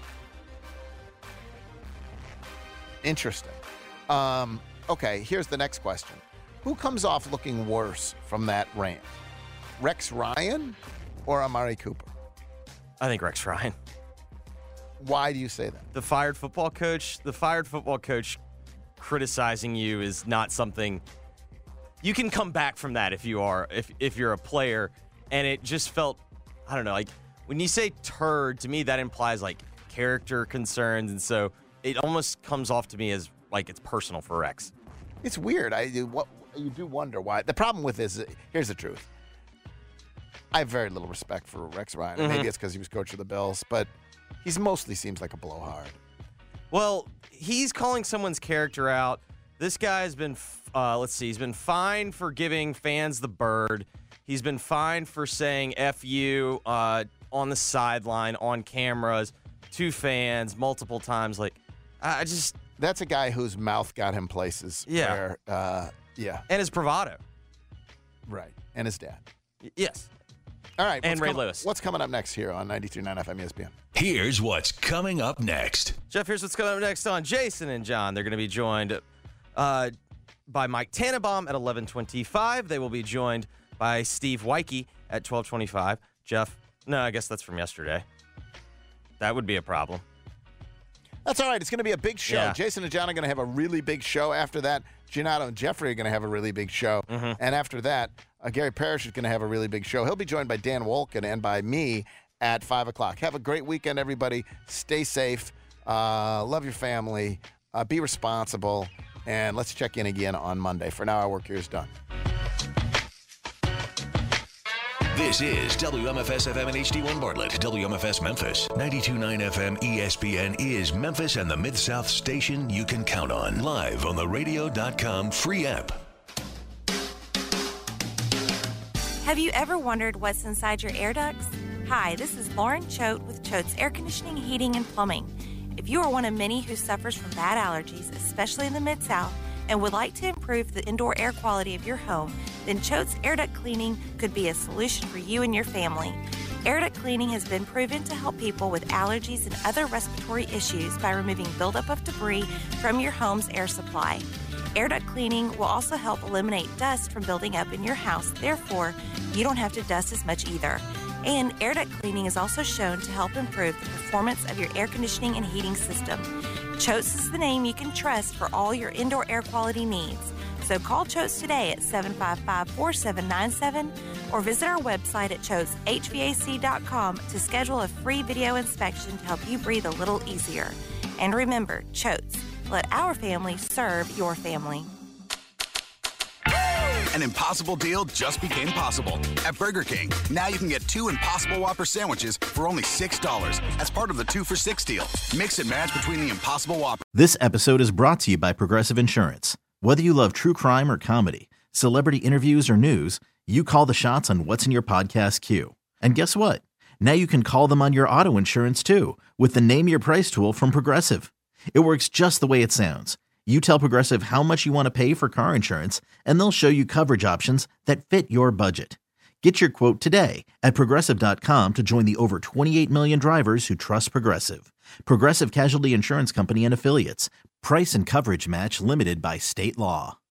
[SPEAKER 4] Interesting. Um, okay, here's the next question. Who comes off looking worse from that rant? Rex Ryan or Amari Cooper?
[SPEAKER 12] I think Rex Ryan.
[SPEAKER 4] Why do you say that?
[SPEAKER 12] The fired football coach, the fired football coach criticizing you is not something you can come back from that if you are if if you're a player. And it just felt, I don't know, like when you say turd, to me that implies like character concerns, and so it almost comes off to me as like it's personal for Rex.
[SPEAKER 4] It's weird. I do what you do wonder why. The problem with this is, here's the truth. I have very little respect for Rex Ryan. And
[SPEAKER 12] Mhm.
[SPEAKER 4] maybe it's because he was coach of the Bills, but he's mostly seems like a blowhard.
[SPEAKER 12] Well, he's calling someone's character out. This guy's been, uh, let's see, he's been fined for giving fans the bird. He's been fined for saying F you uh, on the sideline, on cameras, to fans multiple times. Like, I just...
[SPEAKER 4] That's a guy whose mouth got him places.
[SPEAKER 12] Yeah.
[SPEAKER 4] Where, uh, yeah.
[SPEAKER 12] And his bravado.
[SPEAKER 4] Right. And his dad.
[SPEAKER 12] Y- yes.
[SPEAKER 4] All right.
[SPEAKER 12] And
[SPEAKER 4] what's
[SPEAKER 12] Ray
[SPEAKER 4] com-
[SPEAKER 12] Lewis.
[SPEAKER 4] What's coming up next here on ninety-three point nine F M E S P N?
[SPEAKER 5] Here's what's coming up next.
[SPEAKER 12] Jeff, here's what's coming up next on Jason and John. They're going to be joined uh, by Mike Tannenbaum at eleven twenty-five. They will be joined by Steve Weike at twelve twenty-five. Jeff, No, I guess that's from yesterday. That would be a problem.
[SPEAKER 4] That's all right. It's going to be a big show.
[SPEAKER 12] Yeah.
[SPEAKER 4] Jason and John are going to have a really big show. After that, Giannato and Jeffrey are going to have a really big show.
[SPEAKER 12] Mm-hmm.
[SPEAKER 4] And after that, uh, Gary Parrish is going to have a really big show. He'll be joined by Dan Wolken and by me at five o'clock. Have a great weekend, everybody. Stay safe. Uh, love your family. Uh, be responsible. And let's check in again on Monday. For now, our work here is done.
[SPEAKER 5] This is W M F S F M and H D one Bartlett. W M F S Memphis. ninety-two point nine F M E S P N is Memphis and the Mid-South station you can count on. Live on the radio dot com free app.
[SPEAKER 9] Have you ever wondered what's inside your air ducts? Hi, this is Lauren Choate with Choate's Air Conditioning, Heating, and Plumbing. If you are one of many who suffers from bad allergies, especially in the Mid-South, and would like to improve the indoor air quality of your home, then Choate's Air Duct Cleaning could be a solution for you and your family. Air duct cleaning has been proven to help people with allergies and other respiratory issues by removing buildup of debris from your home's air supply. Air duct cleaning will also help eliminate dust from building up in your house. Therefore, you don't have to dust as much either. And air duct cleaning is also shown to help improve the performance of your air conditioning and heating system. Choate's is the name you can trust for all your indoor air quality needs. So call Choate's today at seven five five, four seven nine seven or visit our website at choates H V A C dot com to schedule a free video inspection to help you breathe a little easier. And remember, Choate's, let our family serve your family.
[SPEAKER 10] An impossible deal just became possible at Burger King. Now you can get two Impossible Whopper sandwiches for only six dollars as part of the two for six deal. Mix and match between the Impossible Whopper.
[SPEAKER 11] This episode is brought to you by Progressive Insurance. Whether you love true crime or comedy, celebrity interviews or news, you call the shots on what's in your podcast queue. And guess what? Now you can call them on your auto insurance too with the Name Your Price tool from Progressive. It works just the way it sounds. You tell Progressive how much you want to pay for car insurance, and they'll show you coverage options that fit your budget. Get your quote today at Progressive dot com to join the over twenty-eight million drivers who trust Progressive. Progressive Casualty Insurance Company and Affiliates. Price and coverage match limited by state law.